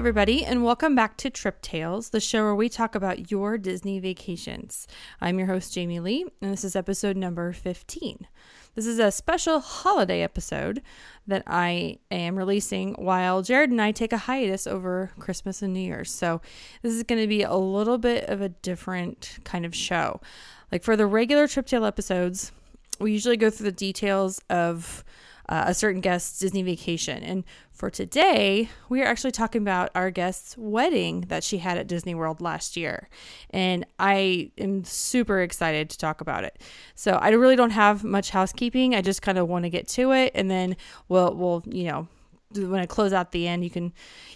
everybody, and welcome back to Trip Tales, the show where we talk about your Disney vacations. I'm your host, Jamie Lee, and this is episode number 15. This is a special holiday episode that I am releasing while Jared and I take a hiatus over Christmas and New Year's. So this is going to be a little bit of a different kind of show. Like for the regular Trip Tale episodes, we usually go through the details of a certain guest's Disney vacation. And for today, we are actually talking about our guest's wedding that she had at Disney World last year. And I am super excited to talk about it. So I really don't have much housekeeping. I just kind of want to get to it. And then we'll when I close out the end, you can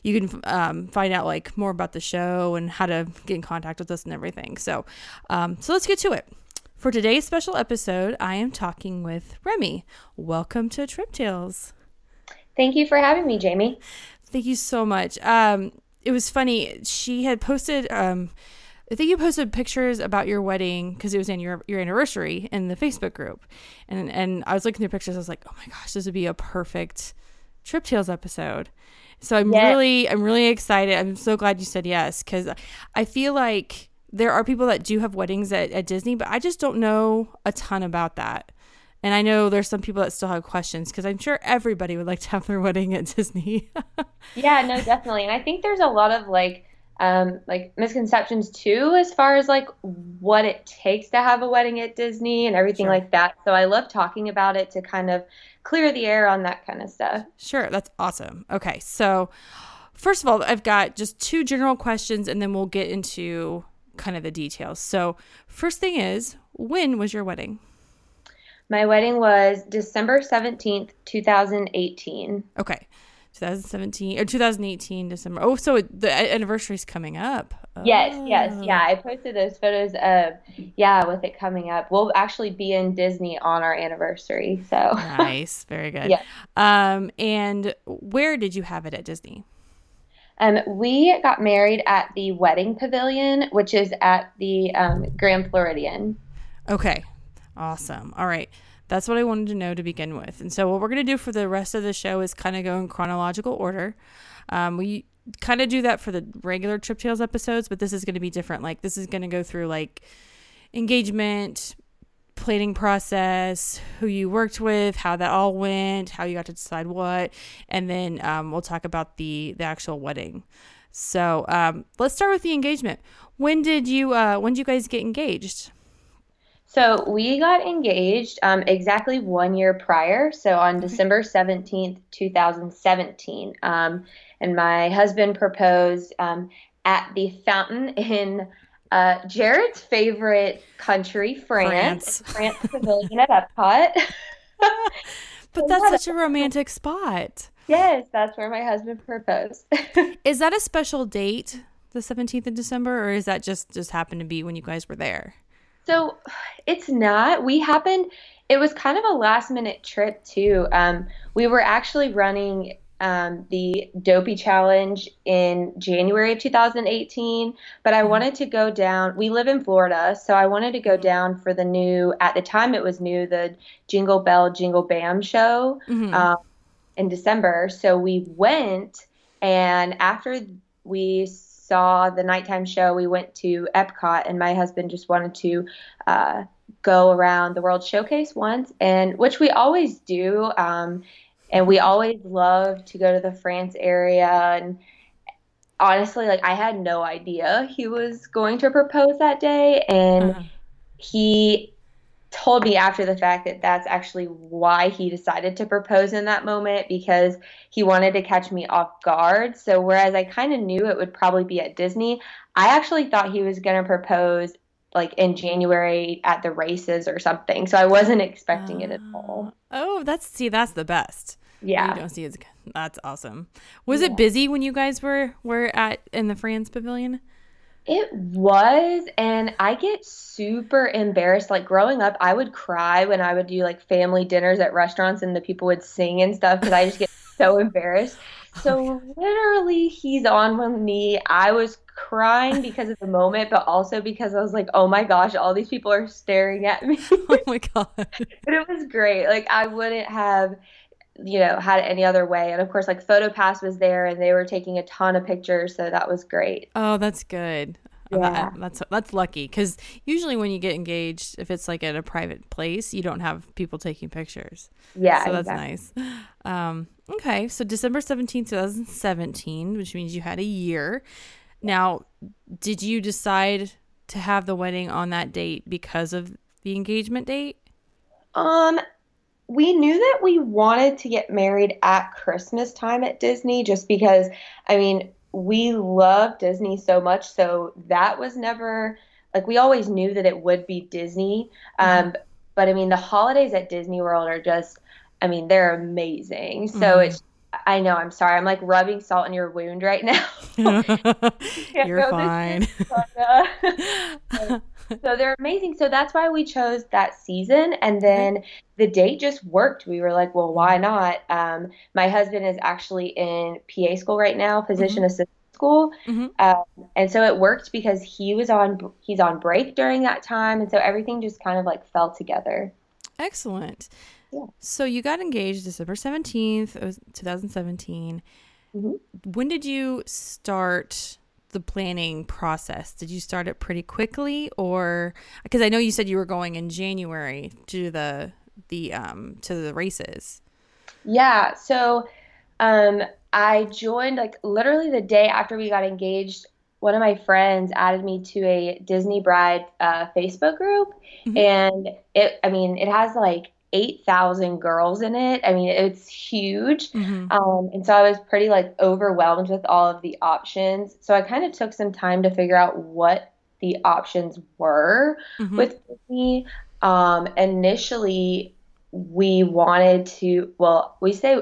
find out like more about the show and how to get in contact with us and everything. So let's get to it. For today's special episode, I am talking with Remy. Welcome to Trip Tales. Thank you for having me, Jamie. Thank you so much. It was funny. She had posted, I think you posted pictures about your wedding because it was in your anniversary in the Facebook group. And I was looking through pictures. I was like, oh my gosh, this would be a perfect Trip Tales episode. So I'm really excited. I'm so glad you said yes, because I feel like there are people that do have weddings at Disney, but I just don't know a ton about that. And I know there's some people that still have questions because I'm sure everybody would like to have their wedding at Disney. Yeah, no, definitely. And I think there's a lot of like misconceptions too, as far as like what it takes to have a wedding at Disney and everything like that. So I love talking about it to kind of clear the air on that kind of stuff. Sure. That's awesome. Okay. So first of all, I've got just two general questions and then we'll get into kind of the details. So first thing is, when was your wedding? My wedding was December 17th, 2018. Okay. 2017 or 2018 December. Oh, so the anniversary's coming up. Yes. Yeah. I posted those photos with it coming up. We'll actually be in Disney on our anniversary. So nice. Very good. Yeah. And where did you have it at Disney? We got married at the Wedding Pavilion, which is at the Grand Floridian. Okay. Awesome. All right. That's what I wanted to know to begin with. And so what we're going to do for the rest of the show is kind of go in chronological order. We kind of do that for the regular Trip Tales episodes, but this is going to be different. Like this is going to go through like engagement, planning process, who you worked with, how that all went, how you got to decide what, and then we'll talk about the actual wedding. So let's start with the engagement. When did you guys get engaged? So we got engaged exactly 1 year prior, so on December 17th, 2017. And my husband proposed at the fountain in Jared's favorite country, France Pavilion at Epcot. But that's such a romantic spot. Yes, that's where my husband proposed. Is that a special date, the 17th of December, or is that just happened to be when you guys were there? So it's not. It was kind of a last minute trip too. We were actually running the Dopey Challenge in January of 2018, but I wanted to go down. We live in Florida, so I wanted to go down for at the time it was new, the Jingle Bell, Jingle Bam show in December. So we went, and after we saw the nighttime show, we went to Epcot, and my husband just wanted to go around the World Showcase once, and which we always do. And we always love to go to the France area. And honestly, like I had no idea he was going to propose that day. And he told me after the fact that that's actually why he decided to propose in that moment, because he wanted to catch me off guard. So whereas I kind of knew it would probably be at Disney, I actually thought he was going to propose like in January at the races or something. So I wasn't expecting it at all. Oh, that's the best. Yeah. You don't see it. That's awesome. Was it busy when you guys were in the France Pavilion? It was, and I get super embarrassed. Like growing up, I would cry when I would do like family dinners at restaurants and the people would sing and stuff because I just get so embarrassed. So literally he's on one knee. I was crying because of the moment, but also because I was like, oh my gosh, all these people are staring at me. Oh my God. But it was great. Like I wouldn't have had it any other way. And of course, like PhotoPass was there and they were taking a ton of pictures. So that was great. Oh, that's good. Yeah. That's lucky because usually when you get engaged, if it's like at a private place, you don't have people taking pictures. Yeah. So that's Exactly. nice. Okay, so December 17th, 2017, which means you had a year. Now, did you decide to have the wedding on that date because of the engagement date? Um, we knew that we wanted to get married at Christmas time at Disney just because, I mean, we love Disney so much. So that was never like we always knew that it would be Disney. Mm-hmm. But I mean, the holidays at Disney World are just, I mean, they're amazing. So Mm-hmm. it's, I know, I'm sorry. I'm like rubbing salt in your wound right now. You can't You're go this fine. Saga. So they're amazing. So that's why we chose that season. And Okay. then the date just worked. We were like, well, why not? My husband is actually in PA school right now, Mm-hmm. physician assistant school. Mm-hmm. And so it worked because he's on break during that time. And so everything just kind of like fell together. Excellent. Yeah. So you got engaged December 17th, 2017. Mhm. When did you start the planning process? Did you start it pretty quickly, or because I know you said you were going in January to the races? Yeah. So Um, I joined like literally the day after we got engaged. One of my friends added me to a Disney Bride Facebook group, Mm-hmm. and I mean, it has like 8,000 girls in it. I mean, it's huge. Mm-hmm. And so I was pretty like overwhelmed with all of the options. So I kind of took some time to figure out what the options were Mm-hmm. with Disney. Initially, we wanted to, well,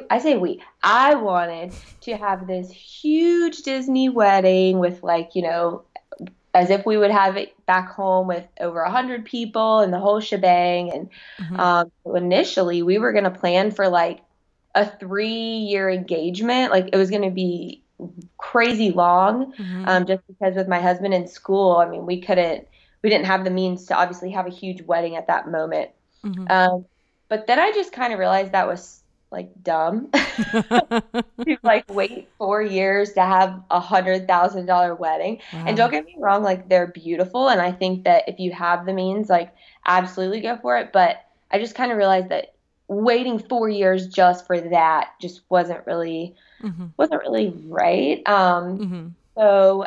I wanted to have this huge Disney wedding with like, as if we would have it back home with over 100 people and the whole shebang. And Mm-hmm. initially, we were going to plan for like a 3-year engagement. Like it was going to be crazy long, Mm-hmm. just because with my husband in school, I mean, we didn't have the means to obviously have a huge wedding at that moment. Um, but then I just kind of realized that was like dumb Mm-hmm. to like wait 4 years to have $100,000 wedding. And don't Wow. get me wrong, like they're beautiful, and I think that if you have the means, like absolutely go for it. But I just kind of realized that waiting 4 years just for that just Mm-hmm. wasn't really right. Mm-hmm. So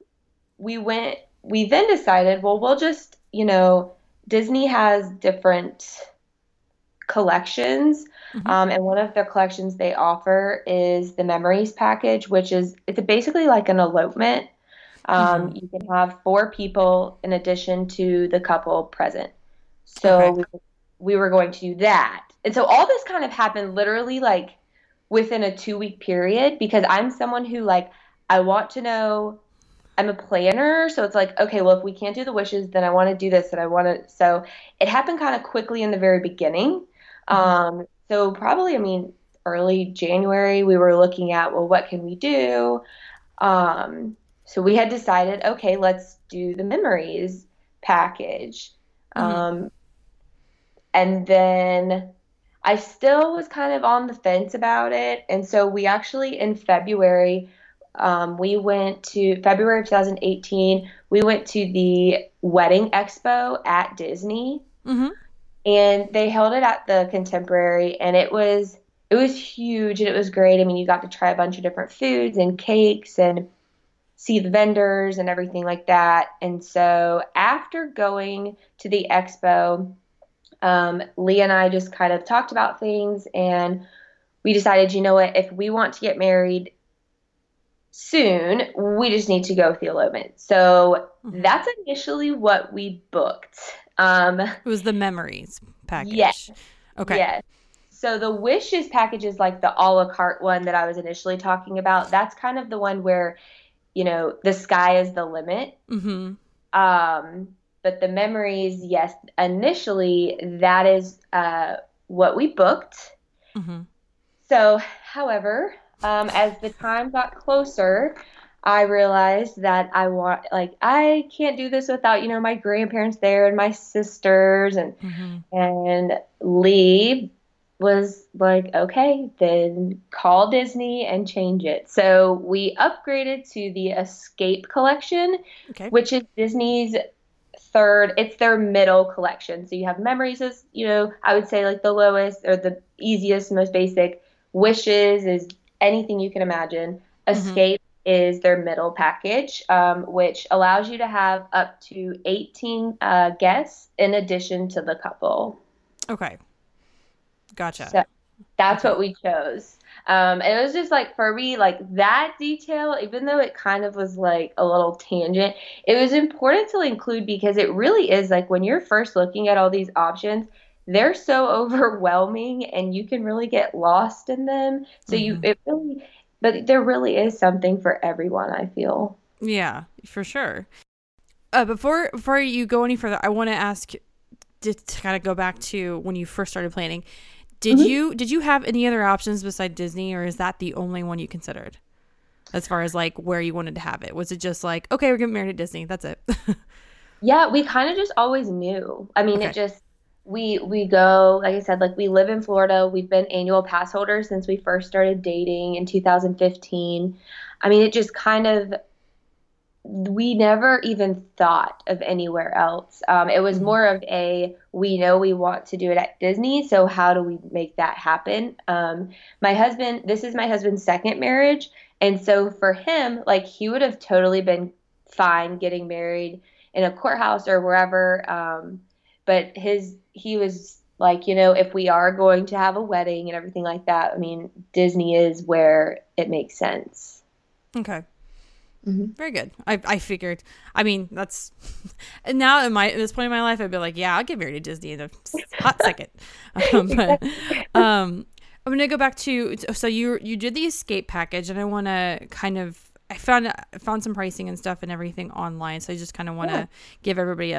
we then decided, well, we'll just, Disney has different collections. Mm-hmm. And one of the collections they offer is the Memories package, it's basically like an elopement. Mm-hmm. You can have 4 people in addition to the couple present. Okay. So we were going to do that. And so all this kind of happened literally like within a 2-week period because I'm someone who like I want to know. I'm a planner, so it's like, okay, well, if we can't do the wishes, then I want to do this and I want to. So it happened kind of quickly in the very beginning. Mm-hmm. So probably, I mean, early January, we were looking at, well, what can we do? Um, so we had decided, okay, let's do the memories package. Mm-hmm. Um, and then I still was kind of on the fence about it. And so we actually, in February, we went to February of 2018, we went to the Wedding Expo at Disney, Mm-hmm. and they held it at the Contemporary, and it was huge and it was great. I mean, you got to try a bunch of different foods and cakes and see the vendors and everything like that. And so after going to the expo, Lee and I just kind of talked about things, and we decided, you know what, if we want to get married soon, we just need to go with the elopement. So Mm-hmm. that's initially what we booked. It was the memories Yes, package. Okay. yes. So the wishes package is like the a la carte one that I was initially talking about. That's kind of the one where, the sky is the limit. Mm-hmm. Um, but the memories, yes, initially that is what we booked. Mm-hmm. So, however, as the time got closer, I realized that I can't do this without, my grandparents there and my sisters and Mm-hmm. and Lee. was like, okay, then call Disney and change it. So we upgraded to the Escape Collection, Okay. which is Disney's third, it's their middle collection. So you have Memories as, I would say like the lowest or the easiest, most basic. Wishes is anything you can imagine. Mm-hmm. Escape is their middle package, which allows you to have up to 18 guests in addition to the couple. Okay. Gotcha. So that's Okay. what we chose. And it was just like for me, like that detail, even though it kind of was like a little tangent, it was important to include because it really is like when you're first looking at all these options, they're so overwhelming and you can really get lost in them. Mm-hmm. But there really is something for everyone, I feel. Yeah, for sure. Before you go any further, I want to ask to kind of go back to when you first started planning. Did you have any other options beside Disney, or is that the only one you considered as far as like where you wanted to have it? Was it just like, okay, we're getting married at Disney, that's it? Yeah, we kind of just always knew. I mean, it Okay. just we go, like I said, like we live in Florida. We've been annual pass holders since we first started dating in 2015. I mean, it just kind of we never even thought of anywhere else. It was Hmm. more of a we know we want to do it at Disney, so how do we make that happen? This is my husband's second marriage, and so for him, like he would have totally been fine getting married in a courthouse or wherever. But he was like, if we are going to have a wedding and everything like that, I mean, Disney is where it makes sense. Okay. Mhm. Very good. I figured. I mean, that's and now at this point in my life, I'd be like, yeah, I'll get married to Disney in a hot second. But Exactly. I'm gonna go back to so you did the escape package, and I want to kind of I found some pricing and stuff and everything online, so I just kind of want Yeah. to give everybody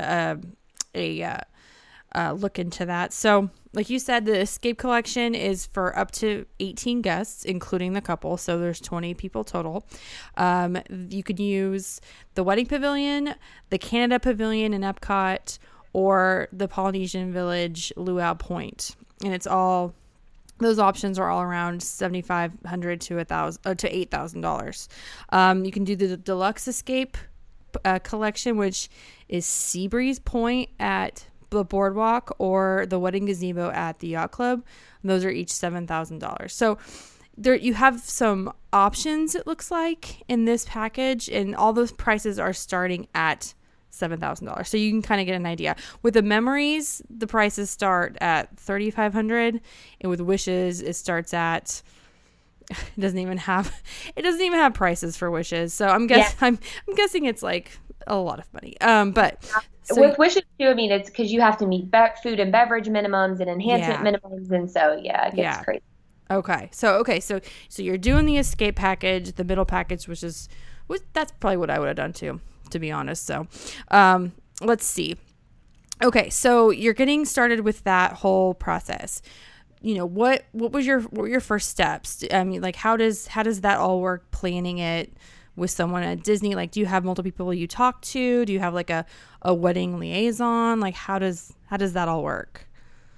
a look into that. So, like you said, the Escape Collection is for up to 18 guests, including the couple. So there's 20 people total. You can use the Wedding Pavilion, the Canada Pavilion in Epcot, or the Polynesian Village Luau Point, and it's all those options are all around $7,500 to $8,000. You can do the deluxe escape collection, which is Seabreeze Point at the boardwalk or the wedding gazebo at the yacht club. And those are each $7,000. So there you have some options, it looks like, in this package, and all those prices are starting at $7,000. So you can kind of get an idea. With the memories, the prices start at $3,500, and with wishes, it starts at it doesn't even have prices for wishes. So Yeah. I'm guessing it's like a lot of money. But so With wishes too, I mean, it's because you have to meet food and beverage minimums and enhancement yeah, minimums, and so yeah, it gets yeah. crazy. So you're doing the escape package, the middle package, which that's probably what I would have done too, to be honest. So, let's see. Okay, so you're getting started with that whole process. What were your first steps? I mean, like how does that all work? Planning it with someone at Disney, like, do you have multiple people you talk to? Do you have like a wedding liaison? Like, how does that all work?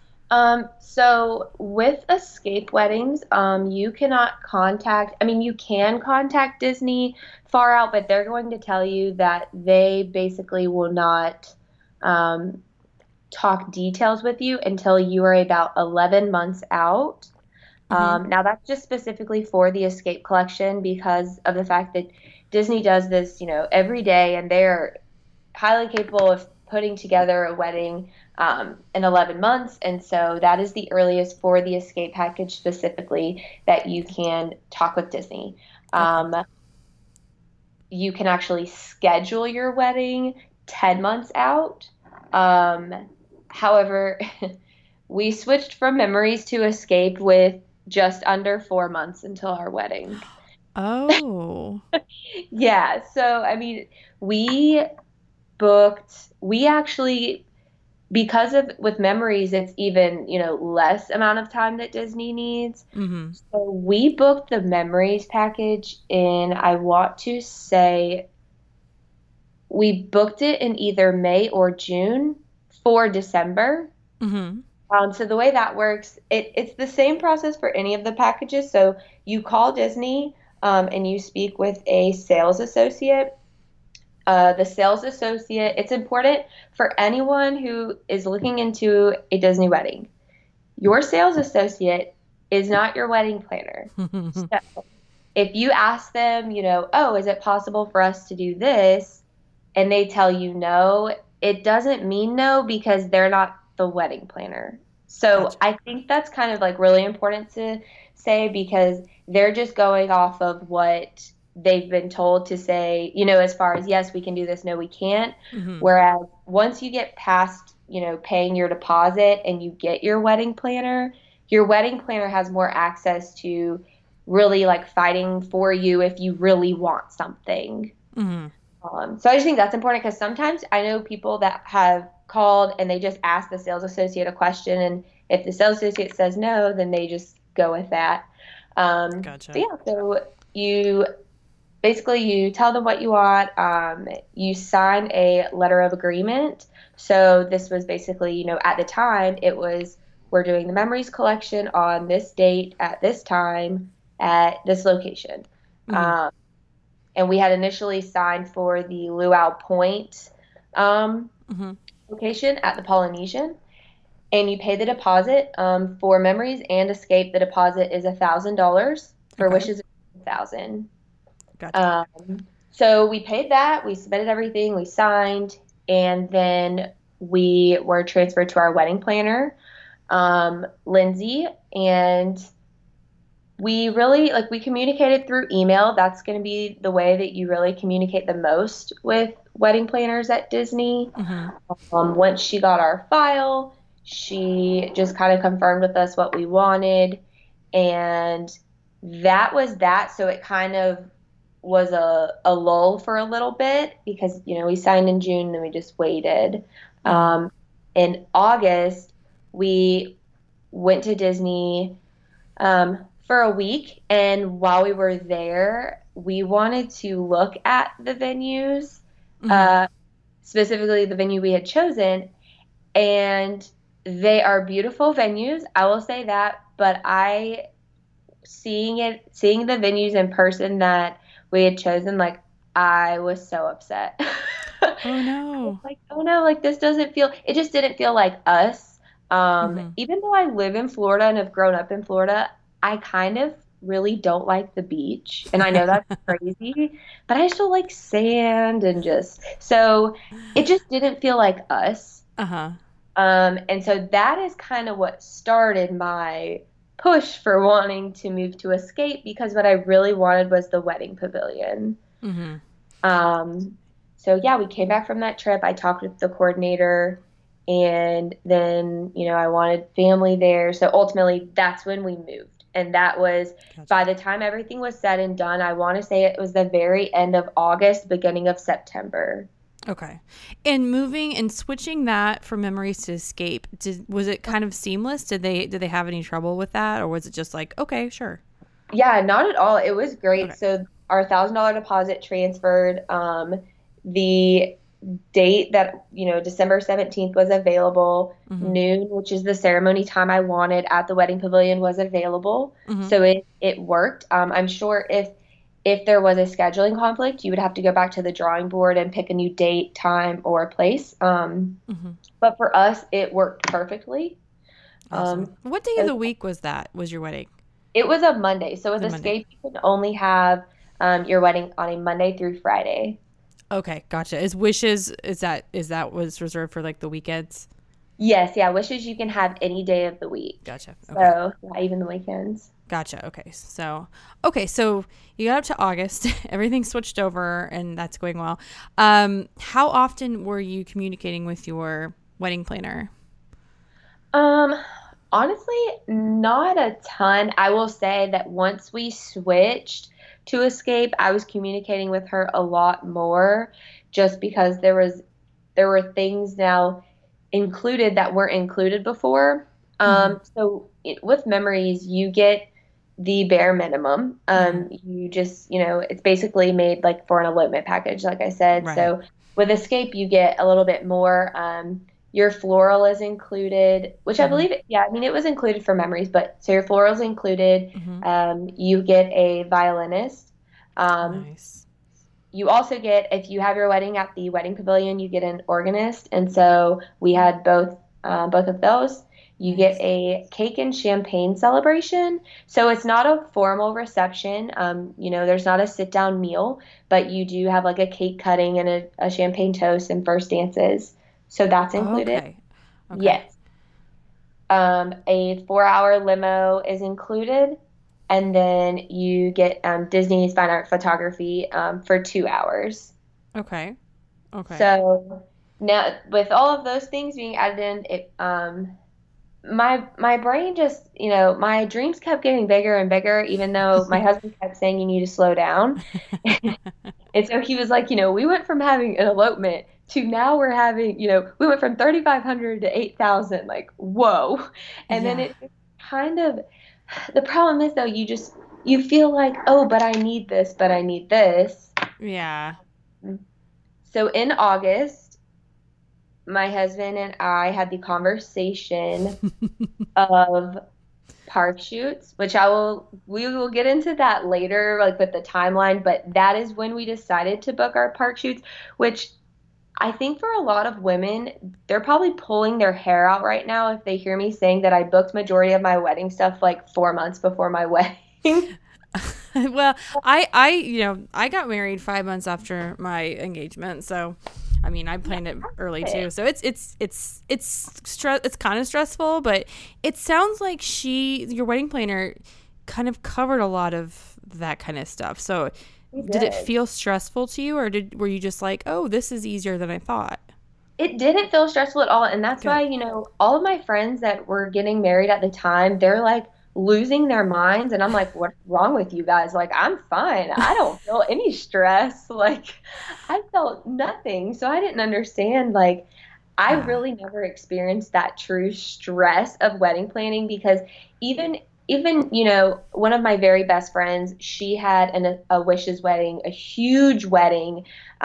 So with escape weddings, you cannot contact, I mean, you can contact Disney far out, but they're going to tell you that they basically will not, um, talk details with you until you are about 11 months out. Mm-hmm. Now, that's just specifically for the Escape Collection because of the fact that Disney does this, every day, and they're highly capable of putting together a wedding in 11 months. And so that is the earliest for the Escape package specifically that you can talk with Disney. Okay. Um, you can actually schedule your wedding 10 months out. However, we switched from Memories to Escape with just under 4 months until our wedding. Oh. Yeah, so I mean, we we actually, because of with Memories, it's even, less amount of time that Disney needs. Mm-hmm. So we booked the Memories package in, I want to say, we booked it in either May or June for December. Mm-hmm. So the way that works, it's the same process for any of the packages. So you call Disney, and you speak with a sales associate. The sales associate, it's important for anyone who is looking into a Disney wedding. Your sales associate is not your wedding planner. So if you ask them, oh, is it possible for us to do this? And they tell you no, it doesn't mean no because they're not the wedding planner. So Gotcha. I think that's kind of like really important to say because they're just going off of what they've been told to say, as far as yes, we can do this, no, we can't. Hmm. Whereas once you get past, paying your deposit and you get your wedding planner has more access to really like fighting for you if you really want something. Hmm. So I just think that's important because sometimes I know people that have called and they just ask the sales associate a question, and if the sales associate says no, then they just go with that. So Gotcha. yeah, so you basically you tell them what you want. You sign a letter of agreement. So this was basically, at the time it was we're doing the memories collection on this date at this time at this location. Hmm. Um, and we had initially signed for the Luau Point um, Hmm. location at the Polynesian, and you pay the deposit for memories and escape. The deposit is $1,000 for Okay. wishes, 1,000. Gotcha. So we paid that. We submitted everything. We signed, and then we were transferred to our wedding planner, Lindsay, and we really like we communicated through email. That's going to be the way that you really communicate the most with wedding planners at Disney. Hmm. Once she got our file, she just kind of confirmed with us what we wanted, and that was that. So it kind of was a lull for a little bit because we signed in June and then we just waited. Hmm. Um, in August, we went to Disney for a week. And while we were there, we wanted to look at the venues, Hmm. uh, specifically the venue we had chosen. And they are beautiful venues. I will say that. But seeing the venues in person that we had chosen, like, I was so upset. Oh I was no. like, oh no, like it just didn't feel like us. Hmm. Even though I live in Florida and have grown up in Florida, I kind of really don't like the beach. And I know that's crazy, but I still like sand and so it just didn't feel like us. Uh-huh. And so that is kind of what started my push for wanting to move to Escape because what I really wanted was the wedding pavilion. Hmm. Um, so yeah, we came back from that trip. I talked with the coordinator and then, I wanted family there. So ultimately that's when we moved. And that was Gotcha. by the time everything was said and done, I want to say it was the very end of August, beginning of September. Okay. And moving and switching that from memories to escape, was it kind of seamless? Did they have any trouble with that, or was it just like, okay, sure? Yeah, not at all. It was great. Okay. So our $1,000 deposit transferred. The date that, December 17th was available. Hmm. Noon, which is the ceremony time I wanted at the wedding pavilion, was available. Hmm. So it worked. I'm sure if there was a scheduling conflict, you would have to go back to the drawing board and pick a new date, time, or place. Hmm. But for us, it worked perfectly. Awesome. What day of So the week was your wedding? it was a Monday. So with The Monday. Escape, you can only have your wedding on a Monday through Friday. Okay, gotcha. Is wishes is that was reserved for like the weekends? Yes, yeah. Wishes you can have any day of the week. Gotcha. Okay. So yeah, even the weekends. Gotcha. Okay. So you got up to August, everything switched over, and that's going well. How often were you communicating with your wedding planner? Um, Honestly, not a ton. I will say that once we switched to Escape, I was communicating with her a lot more just because there were things now included that weren't included before. Hmm. With memories, you get the bare minimum. Hmm. You just, it's basically made like for an elopement package, like I said. Right. So with Escape, you get a little bit more. Your floral is included, which I Mm-hmm. believe, yeah, I mean, it was included for memories, but so your floral is included. Mm-hmm. You get a violinist. Um, Nice. you also get, if you have your wedding at the wedding pavilion, you get an organist. And so we Oh, had both of those. You get nice. a cake and champagne celebration. So it's not a formal reception. There's not a sit down meal, but you do have like a cake cutting and a champagne toast and first dances. So that's included. Okay. Okay. Yes. A 4 hour limo is included, and then you get Disney's fine art photography for 2 hours. Okay. Okay. So now, with all of those things being added in, my brain just, my dreams kept getting bigger and bigger, even though my husband kept saying you need to slow down. And so he was like, we went from having an elopement to now we're having, we went from 3,500 to 8,000, like, whoa. And then Yeah. it just kind of, the problem is though, you feel like, oh, but I need this, but I need this. Yeah. So in August, my husband and I had the conversation of park shoots, which we will get into that later, like with the timeline, but that is when we decided to book our park shoots, which I think for a lot of women, they're probably pulling their hair out right now if they hear me saying that I booked majority of my wedding stuff like 4 months before my wedding. Well, I got married 5 months after my engagement, so I mean, I planned it early too. So it's kind of stressful, but it sounds like your wedding planner kind of covered a lot of that kind of stuff. So We did it did. feel stressful to you, or were you just like, "Oh, this is easier than I thought?" It didn't feel stressful at all. And that's Good. why, all of my friends that were getting married at the time, they're like losing their minds. And I'm like, what's wrong with you guys? Like, I'm fine. I don't feel any stress. Like, I felt nothing. So I didn't understand. Like, I Yeah. really never experienced that true stress of wedding planning because even one of my very best friends, she had a wishes wedding, a huge wedding,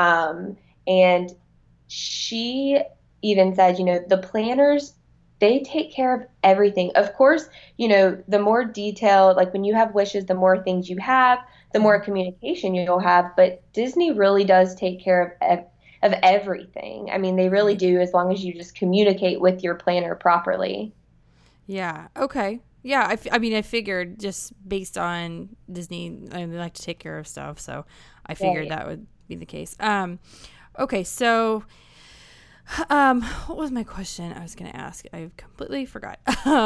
and she even said, the planners, they take care of everything. Of course, the more detailed, like when you have wishes, the more things you have, the more Mhm. communication you'll have. But Disney really does take care of everything. I mean, they really Right. do as long as you just communicate with your planner properly. Yeah. Okay. Yeah. I mean, I figured just based on Disney, they like to take care of stuff, so I figured Right. that would be the case. Okay. So, what was my question I was going to ask? I completely forgot.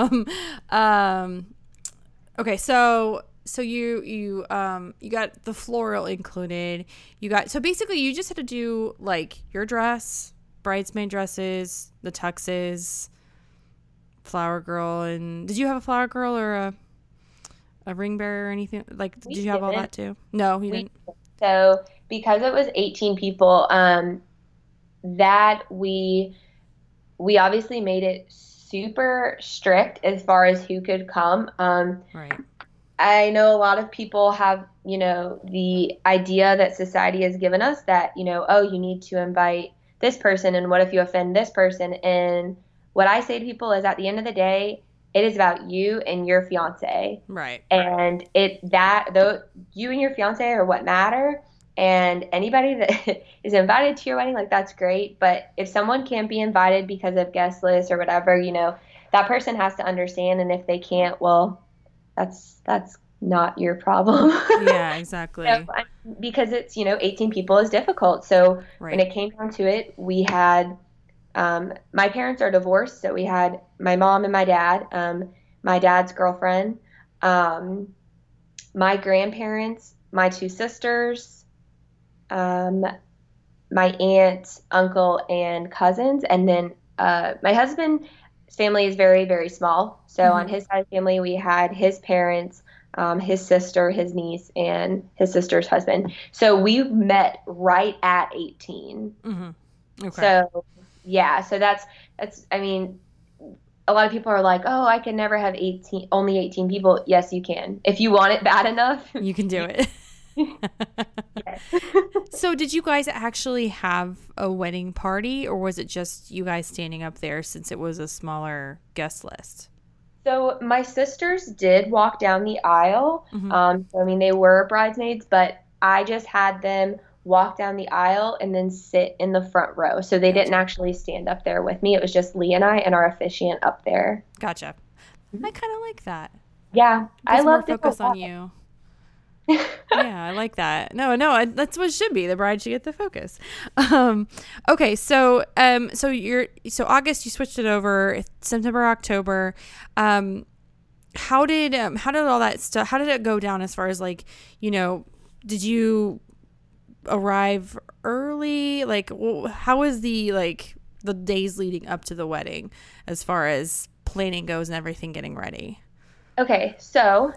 Um, okay. So you got the floral included. So basically you just had to do like your dress, bridesmaid dresses, the tuxes, flower girl, and did you have a flower girl or a ring bearer or anything? Like, did We you have all didn't. that too? No, you We didn't. so because it was 18 people, that we obviously made it super strict as far as who could come. Right. I know a lot of people have, the idea that society has given us that, oh, you need to invite this person, and what if you offend this person? And what I say to people is at the end of the day, it is about you and your fiance. Right. And though you and your fiance are what matter. And anybody that is invited to your wedding, like that's great. But if someone can't be invited because of guest list or whatever, that person has to understand. And if they can't, well, that's not your problem. Yeah, So, exactly. because it's 18 people is difficult. So when Right. it came down to it, we had my parents are divorced, so we had my mom and my dad's girlfriend, um, my grandparents, my two sisters, um, my aunt, uncle, and cousins, and then my husband's family is very, very small. So on Mm-hmm. his side of the family, we had his parents, his sister, his niece, and his sister's husband. So we met right at 18. Mm-hmm. Okay. So yeah, so that's I mean, a lot of people are like, "Oh, I can never have 18 only 18 people." Yes, you can. If you want it bad enough, You can do you it. Yes. So did you guys actually have a wedding party, or was it just you guys standing up there since it was a smaller guest list? So my sisters did walk down the aisle. Mm-hmm. So, I mean, they were bridesmaids, but I just had them walk down the aisle and then sit in the front row. So they didn't Gotcha. actually stand up there with me. It was just Lee and I and our officiant up there. Gotcha. I Mhm. kind of like that. Yeah, I Puts more loved it a focus on lot. you. Yeah, I like that. No, that's what it should be. The bride should get the focus. Um, okay, so August you switched it over. September, October. How did all that stuff? How did it go down as far as like, did you arrive early? Like, how was the days leading up to the wedding, as far as planning goes and everything getting ready? Okay, so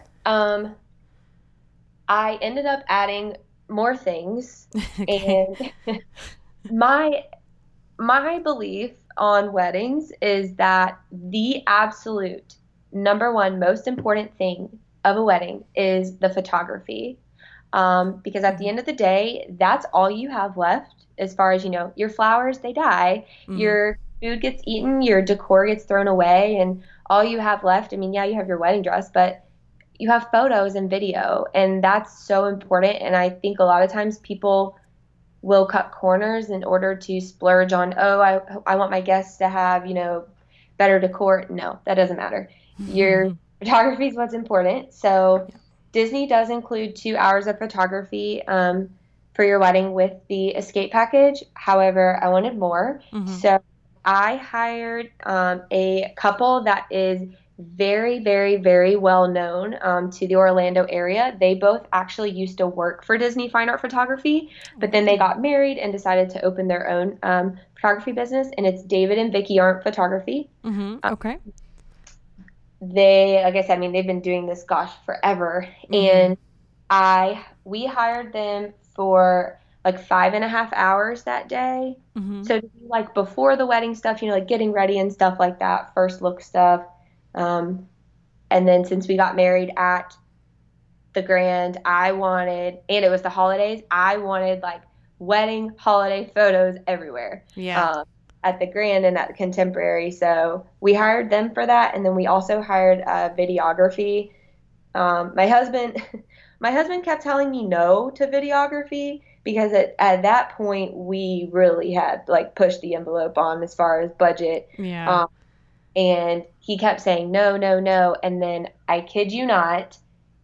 I ended up adding more things, Okay. and my my belief on weddings is that the absolute number one most important thing of a wedding is the photography. Because at the Mhm. end of the day, that's all you have left as far as, your flowers, they die, Mhm. your food gets eaten, your decor gets thrown away, and all you have left, I mean, yeah, you have your wedding dress, but you have photos and video, and that's so important. And I think a lot of times people will cut corners in order to splurge on, oh, I want my guests to have, better decor. No, that doesn't matter. Your photography is what's important. So Yeah. Disney does include 2 hours of photography for your wedding with the escape package. However, I wanted more. Mhm. So I hired a couple that is very, very, very well known to the Orlando area. They both actually used to work for Disney Fine Art Photography, but then they Oh. got married and decided to open their own photography business, and it's David and Vicky Arndt Photography. Mhm. Uh, Okay. they, like I said, I mean, they've been doing this, gosh, forever. Mhm. And we hired them for like 5.5 hours that day. Mhm. So to do like before the wedding stuff, like getting ready and stuff like that, first look stuff. Um, and then since we got married at the Grand, and it was the holidays, I wanted like wedding holiday photos everywhere. Yeah. Um, at the Grand and at the Contemporary. So we hired them for that. And then we also hired videography. My husband, my husband kept telling me no to videography because at that point we really had like pushed the envelope on as far as budget. Yeah. Um, and he kept saying no, no, no. And then I kid you not,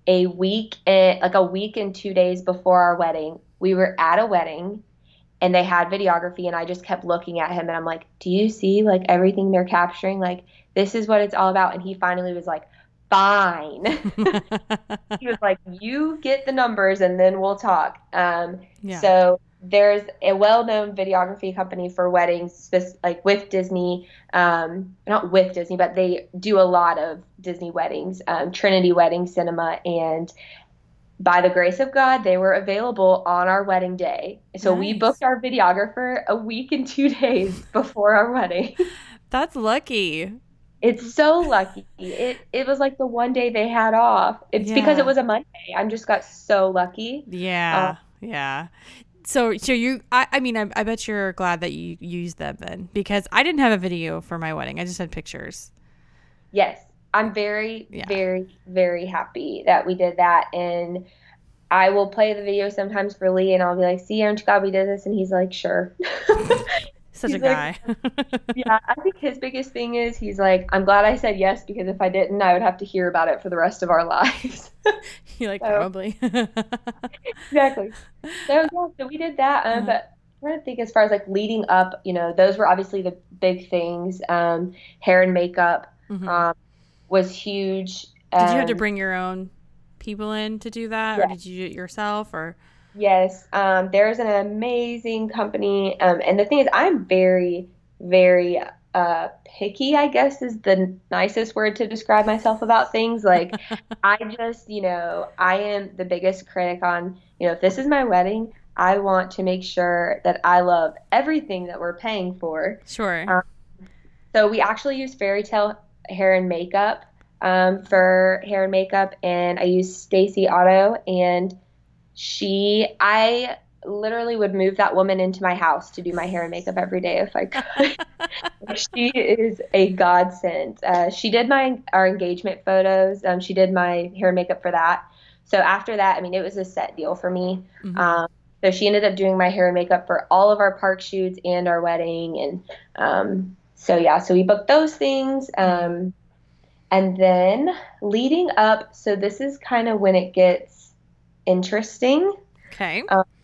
a week and 2 days before our wedding, we were at a wedding and they had videography, and I just kept looking at him and I'm like, do you see like everything they're capturing? Like, this is what it's all about. And he finally was like, fine. He was like, "You get the numbers, and then we'll talk." Yeah. So there's a well-known videography company for weddings, like with Disney, not with Disney, but they do a lot of Disney weddings, Trinity Wedding Cinema, and by the grace of God, they were available on our wedding day. So we booked Nice. our videographer a week and 2 days before our wedding. That's lucky. It's so lucky. It was like the one day they had off. It's because it Yeah. was a Monday. I just got so lucky. Uh, Yeah. Yeah. I mean, I bet you're glad that you used them then, because I didn't have a video for my wedding. I just had pictures. yes, I'm very, Yeah. very, very happy that we did that. And I will play the video sometimes for Lee, and I'll be like, "See, aren't you glad we did this?" And he's like, "Sure." Such a He's like, guy. yeah, I think his biggest thing is he's like, I'm glad I said yes because if I didn't, I would have to hear about it for the rest of our lives. You're like, So, probably. exactly. So, yeah, so we did that. Uh-huh. But I'm trying to think as far as like leading up, those were obviously the big things. Hair and makeup Hmm. um, was huge. Did you have to bring your own people in to do that, or Yeah. did you do it yourself? Or Yes, there's an amazing company, and the thing is, I'm very, very picky, I guess is the nicest word to describe myself about things. Like, I just, I am the biggest critic on, if this is my wedding, I want to make sure that I love everything that we're paying for. sure. Um, so we actually use Fairy Tale hair and makeup for hair and makeup, and I use Stacy Otto, and I literally would move that woman into my house to do my hair and makeup every day if I could. She is a godsend. She did our engagement photos. She did my hair and makeup for that. So after that, I mean, it was a set deal for me. Mm-hmm. So she ended up doing my hair and makeup for all of our park shoots and our wedding. And so, yeah, so we booked those things. And then leading up, so this is kind of when it gets interesting. Okay.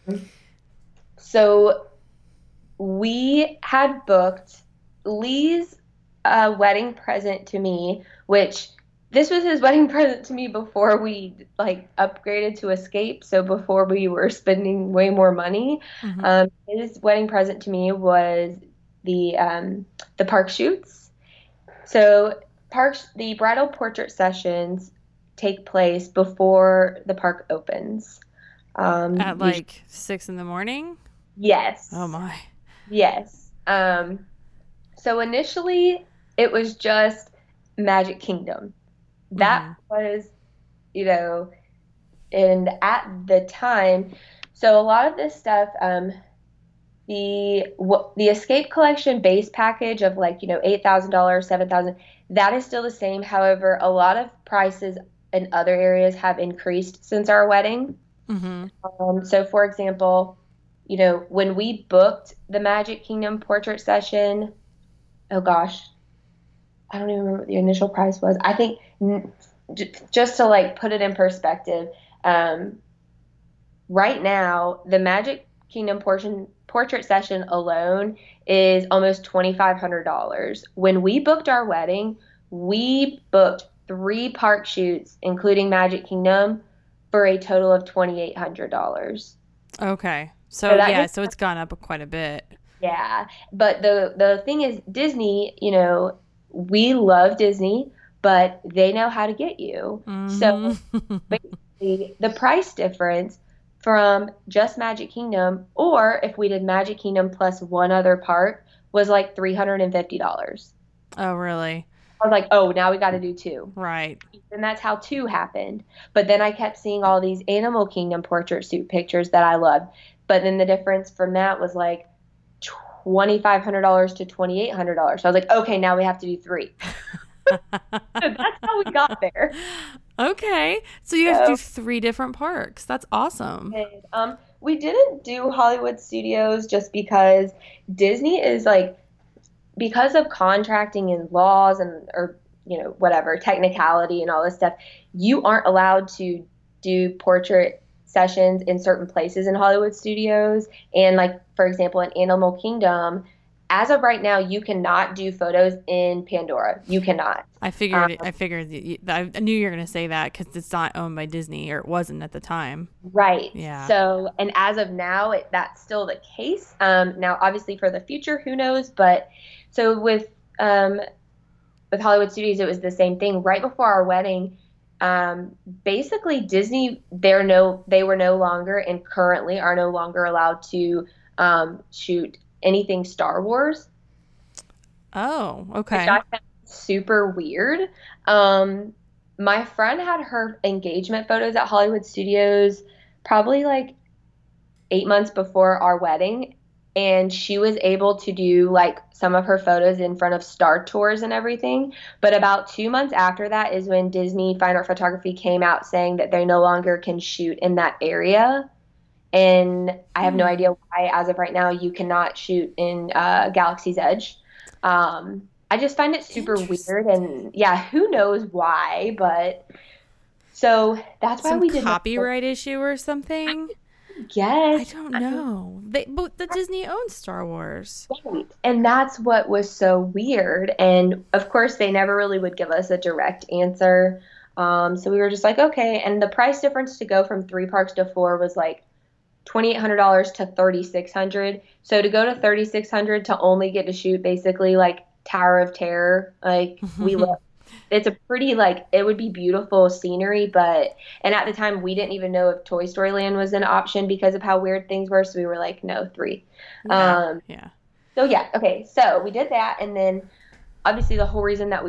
So we had booked Lee's wedding present to me, which this was his wedding present to me before we like upgraded to Escape. So before we were spending way more money, Mm-hmm. his wedding present to me was the park shoots. So the bridal portrait sessions take place before the park opens. At Usually, like 6 in the morning? Oh yes, my. yes. So initially, it was just Magic Kingdom. That Mm-hmm. was, you know, and at the time, so a lot of this stuff, the Escape Collection base package of like, $8,000, 7,000, that is still the same. However, a lot of prices in other areas have increased since our wedding. Mm-hmm. So for example, when we booked the Magic Kingdom portrait session, oh gosh, I don't even remember what the initial price was. I think just to like put it in perspective, um, right now the Magic Kingdom portrait session alone is almost $2,500. When we booked our wedding, we booked three park shoots, including Magic Kingdom, for a total of $2,800. Okay. So So that yeah, just so it's gone up quite a bit. Yeah, but the thing is, Disney, we love Disney, but they know how to get you. So Mm-hmm. the price difference from just Magic Kingdom, or if we did Magic Kingdom plus one other park, was like $350. Oh, really? I was like, oh, now we got to do two. Right. And that's how two happened. But then I kept seeing all these Animal Kingdom portrait suit pictures that I loved. But then the difference from that was like $2,500 to $2,800. So I was like, okay, now we have to do three. So that's how we got there. Okay. So you have to do So 3 different parks. That's awesome. we didn't do Hollywood Studios just because Disney is like, because of contracting and laws and or whatever technicality and all this stuff, you aren't allowed to do portrait sessions in certain places in Hollywood Studios. And like for example, in Animal Kingdom, as of right now, you cannot do photos in Pandora. You cannot. I Um, figured. I figured. I knew you were gonna say that because it's not owned by Disney, or it wasn't at the time. right. Yeah. So, and as of now, that's still the case. Now, obviously, for the future, who knows? But so with Hollywood Studios, it was the same thing. Right before our wedding, basically Disney, they were no longer and currently are no longer allowed to shoot anything Star Wars, Oh. which I Okay. found super weird. Um, my friend had her engagement photos at Hollywood Studios probably like 8 months before our wedding, and she was able to do like some of her photos in front of Star Tours and everything. But about 2 months after that is when Disney Fine Art Photography came out saying that they no longer can shoot in that area. And I have no Hmm. idea why, as of right now, you cannot shoot in Galaxy's Edge. I just find it super weird, Interesting. and yeah, who knows why, but so that's why Some we did not copyright issue or something. I guess. don't know. But the Disney owns Star Wars. Right. And that's what was so weird. And of course, they never really would give us a direct answer. So we were just like, okay. And the price difference to go from three parks to four was like $2,800 to 3,600. So to go to 3,600 to only get to shoot basically like Tower of Terror, like we love. It's a pretty like it would be beautiful scenery, but and at the time we didn't even know if Toy Story Land was an option because of how weird things were. So we were like, no, three. Yeah. Um, Yeah. so yeah, okay. So we did that, and then obviously the whole reason that we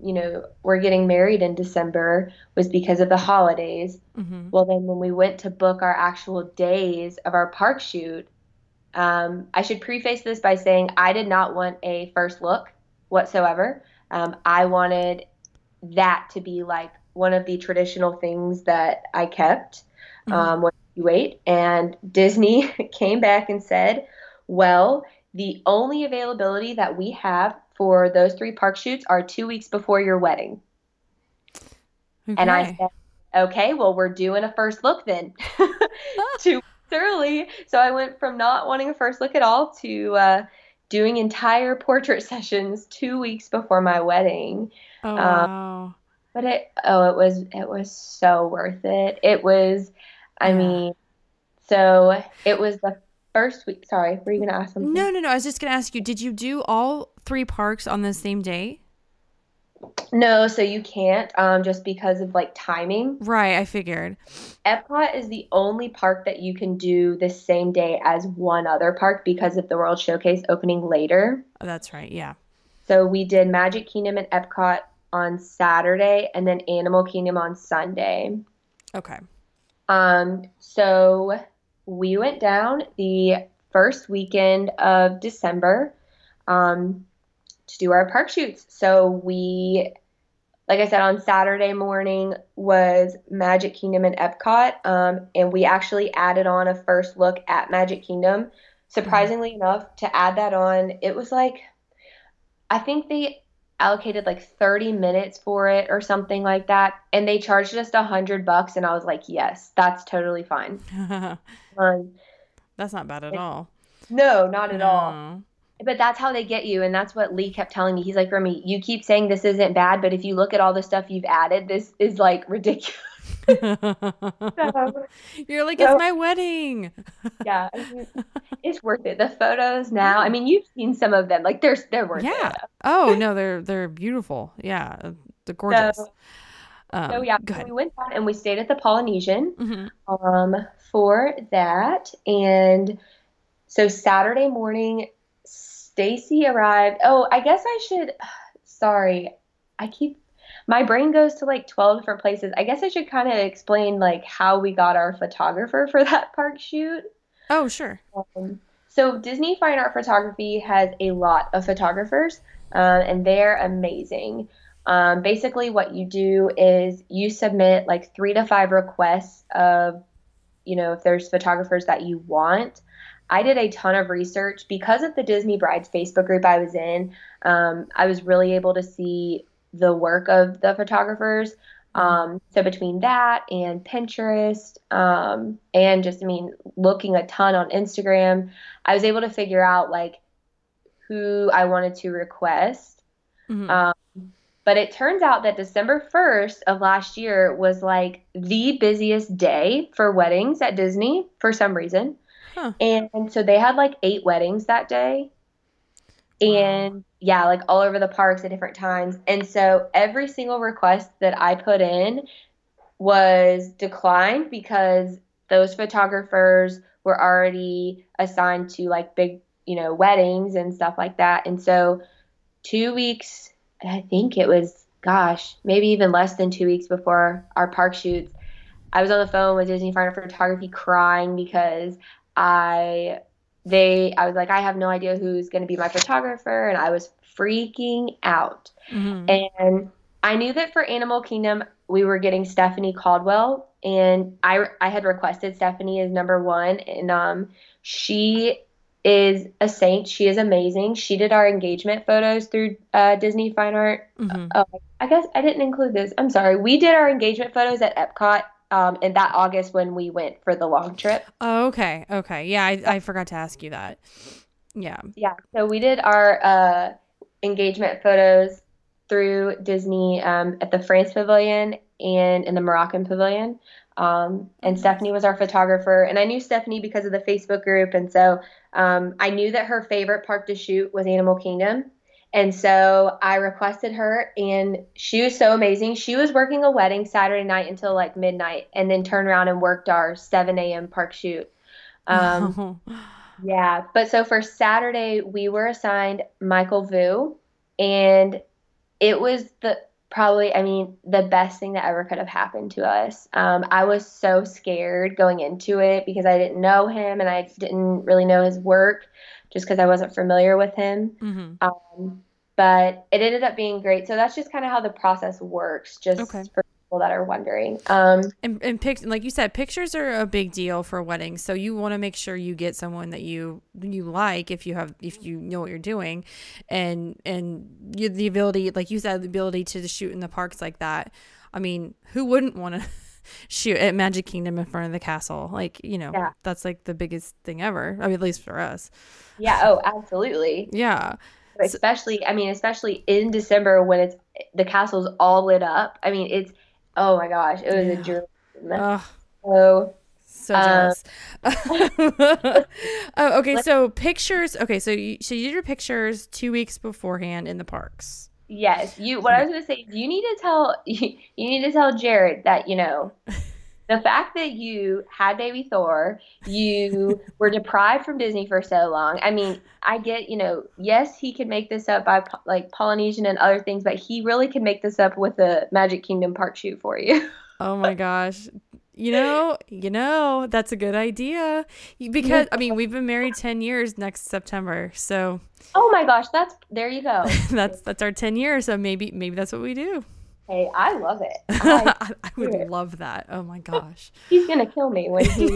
we're getting married in December was because of the holidays. Mm-hmm. Well, then when we went to book our actual days of our park shoot, I should preface this by saying I did not want a first look whatsoever. I wanted that to be like one of the traditional things that I kept Mm-hmm. when you wait. And Disney came back and said, well, the only availability that we have for those three park shoots are 2 weeks before your wedding. And I Okay. said, okay, well, we're doing a first look then. 2 weeks early. So I went from not wanting a first look at all to doing entire portrait sessions 2 weeks before my wedding. Oh, Um, wow. but it was so worth it. It was, I Yeah. mean, so it was the first week. Sorry, were you gonna ask something? No, no, no. I was just going to ask you, did you do all three parks on the same day? No, so you can't, just because of like timing. Right, I figured. Epcot is the only park that you can do the same day as one other park because of the World Showcase opening later. Oh, that's right. Yeah. So we did Magic Kingdom and Epcot on Saturday and then Animal Kingdom on Sunday. Okay. So we went down the first weekend of December, to do our park shoots. So like I said, on Saturday morning was Magic Kingdom and Epcot, and we actually added on a first look at Magic Kingdom. Mm-hmm. Surprisingly enough, to add that on, it was like, I think they allocated like 30 minutes for it or something like that, and they charged us $100, and I was like, yes, that's totally fine. Um, That's not bad at all. no, not at all. No. But that's how they get you, and that's what Lee kept telling me. He's like, Remy, you keep saying this isn't bad, but if you look at all the stuff you've added, this is like ridiculous. So, You're like, it's so my wedding. yeah, I mean, it's worth it. The photos now, I mean, you've seen some of them. Like they're worth it. Yeah. Oh, no, they're beautiful. Yeah. They're gorgeous. So yeah, Go so ahead. we went down and we stayed at the Polynesian Mm-hmm. um for that. And so Saturday morning, Stacy arrived. Oh, I guess I should, sorry. I keep my brain goes to like 12 different places. I guess I should kind of explain like how we got our photographer for that park shoot. Oh, sure. So Disney Fine Art Photography has a lot of photographers, and they're amazing. Basically, what you do is you submit like 3 to 5 requests of, if there's photographers that you want. I did a ton of research because of the Disney Brides Facebook group I was in. I was really able to see the work of the photographers. Mm-hmm. So between that and Pinterest, and just, I mean, looking a ton on Instagram, I was able to figure out like who I wanted to request. Mm-hmm. Um, but it turns out that December 1st of last year was like the busiest day for weddings at Disney for some reason. Huh. And so they had like 8 weddings that day. Wow. And yeah, like all over the parks at different times. And so every single request that I put in was declined because those photographers were already assigned to like big, weddings and stuff like that. And so 2 weeks, I think it was, gosh, maybe even less than 2 weeks before our park shoots, I was on the phone with Disney Fine Art Photography crying because I I was like, I have no idea who's going to be my photographer, and I was freaking out. Mm-hmm. And I knew that for Animal Kingdom, we were getting Stephanie Caldwell, and I had requested Stephanie as number one, and she is a saint. She is amazing. She did our engagement photos through Disney Fine Art. Mm-hmm. Oh, I guess I didn't include this. I'm sorry. We did our engagement photos at Epcot in that August when we went for the long trip. Oh, okay. Okay. Yeah, I forgot to ask you that. Yeah. Yeah, so we did our engagement photos through Disney at the France Pavilion and in the Moroccan Pavilion. Oh, And nice. Stephanie was our photographer. And I knew Stephanie because of the Facebook group. And so I knew that her favorite park to shoot was Animal Kingdom. And so I requested her, and she was so amazing. She was working a wedding Saturday night until like midnight, and then turned around and worked our 7 a.m. park shoot. Um, Oh. yeah, but so for Saturday, we were assigned Michael Vu, and it was probably, I mean, the best thing that ever could have happened to us. I was so scared going into it because I didn't know him and I didn't really know his work just because I wasn't familiar with him. Mm-hmm. But it ended up being great. So that's just kind of how the process works, Okay. just for people that are wondering. And like you said, pictures are a big deal for weddings. So you want to make sure you get someone that you like if you know what you're doing, and the ability, like you said, the ability to shoot in the parks like that. I mean, who wouldn't want to shoot at Magic Kingdom in front of the castle? Like, Yeah. that's like the biggest thing ever. I mean, at least for us. Yeah. Oh, absolutely. Yeah. So, Especially, I mean, especially in December when the castle's all lit up. I mean, oh my gosh, it was a yeah. dream. Oh, So, so um, jealous. Oh, okay. let So pictures. Okay. So you did your pictures 2 weeks beforehand in the parks. yes, what I Okay. was gonna say is you need to tell you need to tell Jared that, the fact that you had baby Thor, you were deprived from Disney for so long. I mean, I get, yes, he could make this up by like Polynesian and other things, but he really could make this up with a Magic Kingdom park shoot for you. Oh my gosh. That's a good idea. Yes. Because I mean, we've been married 10 years next September. So Oh my gosh, there you go. that's our 10 years. So maybe that's what we do. Hey, I love it. I I do would it. love that. Oh my gosh. He's gonna kill me when he.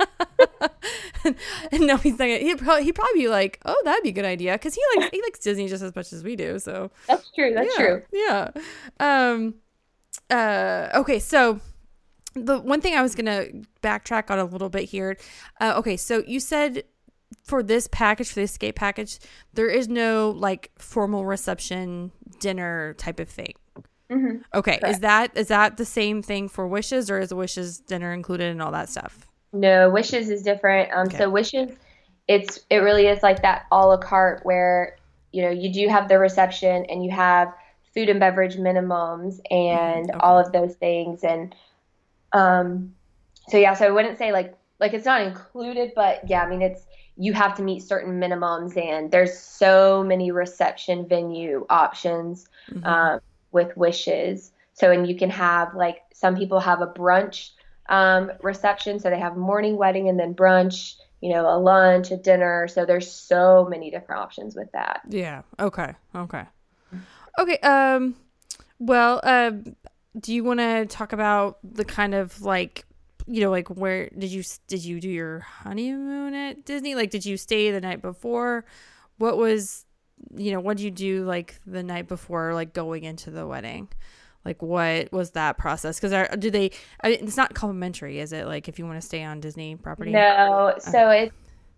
No, he's not. He'd probably be like, "Oh, that'd be a good idea," because he likes Disney just as much as we do. So That's true. That's yeah, true. yeah. Um. Okay. So the one thing I was gonna backtrack on a little bit here. Okay. So you said for this package, for the escape package, there is no like formal reception dinner type of thing. Hmm. Okay. Is Correct. that the same thing for Wishes, or is the Wishes dinner included in all that stuff? No, Wishes is different. Okay. So Wishes, it really is like that a la carte where you do have the reception and you have food and beverage minimums and Okay. all of those things um so yeah, so I wouldn't say like it's not included, but yeah, I mean it's you have to meet certain minimums and there's so many reception venue options Mm-hmm. um, with Wishes. So and you can have like some people have a brunch reception, so they have morning wedding and then brunch, a lunch, a dinner. So there's so many different options with that. Yeah. Okay. Okay. Okay. Well. Do you want to talk about the kind of like, like where did you do your honeymoon at Disney? Like, did you stay the night before? What was, what did you do like the night before, like going into the wedding? Like, what was that process? Because it's not complimentary, is it? Like, if you want to stay on Disney property. No, Okay. so it's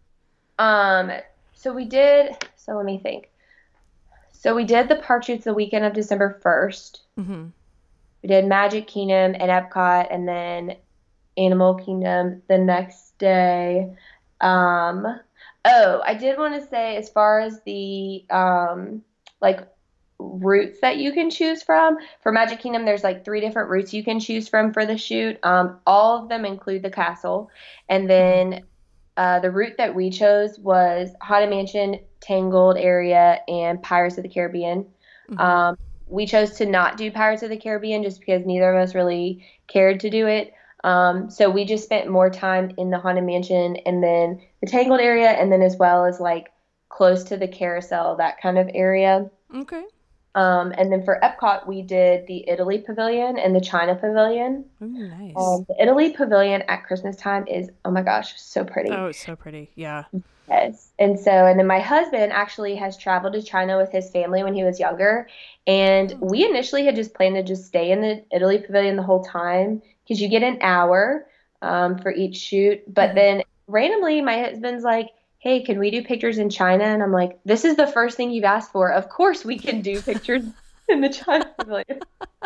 um so we did so let me think. So we did the park shoots the weekend of December 1st. Mm-hmm. We did Magic Kingdom and Epcot and then Animal Kingdom the next day. Um, oh, I did want to say as far as the like routes that you can choose from for Magic Kingdom, there's like three different routes you can choose from for the shoot. All of them include the castle, and Mm-hmm. then the route that we chose was Haunted Mansion, Tangled area, and Pirates of the Caribbean. Mm-hmm. Um, we chose to not do Pirates of the Caribbean just because neither of us really cared to do it. So we just spent more time in the Haunted Mansion and then the Tangled area, and then as well as like close to the carousel, that kind of area. Okay. And then for Epcot, we did the Italy Pavilion and the China Pavilion. Oh, nice. The Italy Pavilion at Christmas time is, oh my gosh, so pretty. Oh, it's so pretty. Yeah. Yes. And then my husband actually has traveled to China with his family when he was younger. And Oh. we initially had just planned to just stay in the Italy Pavilion the whole time because you get an hour for each shoot. But Mm-hmm. then randomly, my husband's like, hey, can we do pictures in China? And I'm like, this is the first thing you've asked for. Of course we can do pictures in the China Pavilion.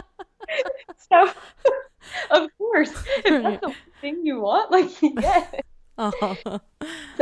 So, of course, if Yeah. that's the thing you want, like, yes. Oh. So,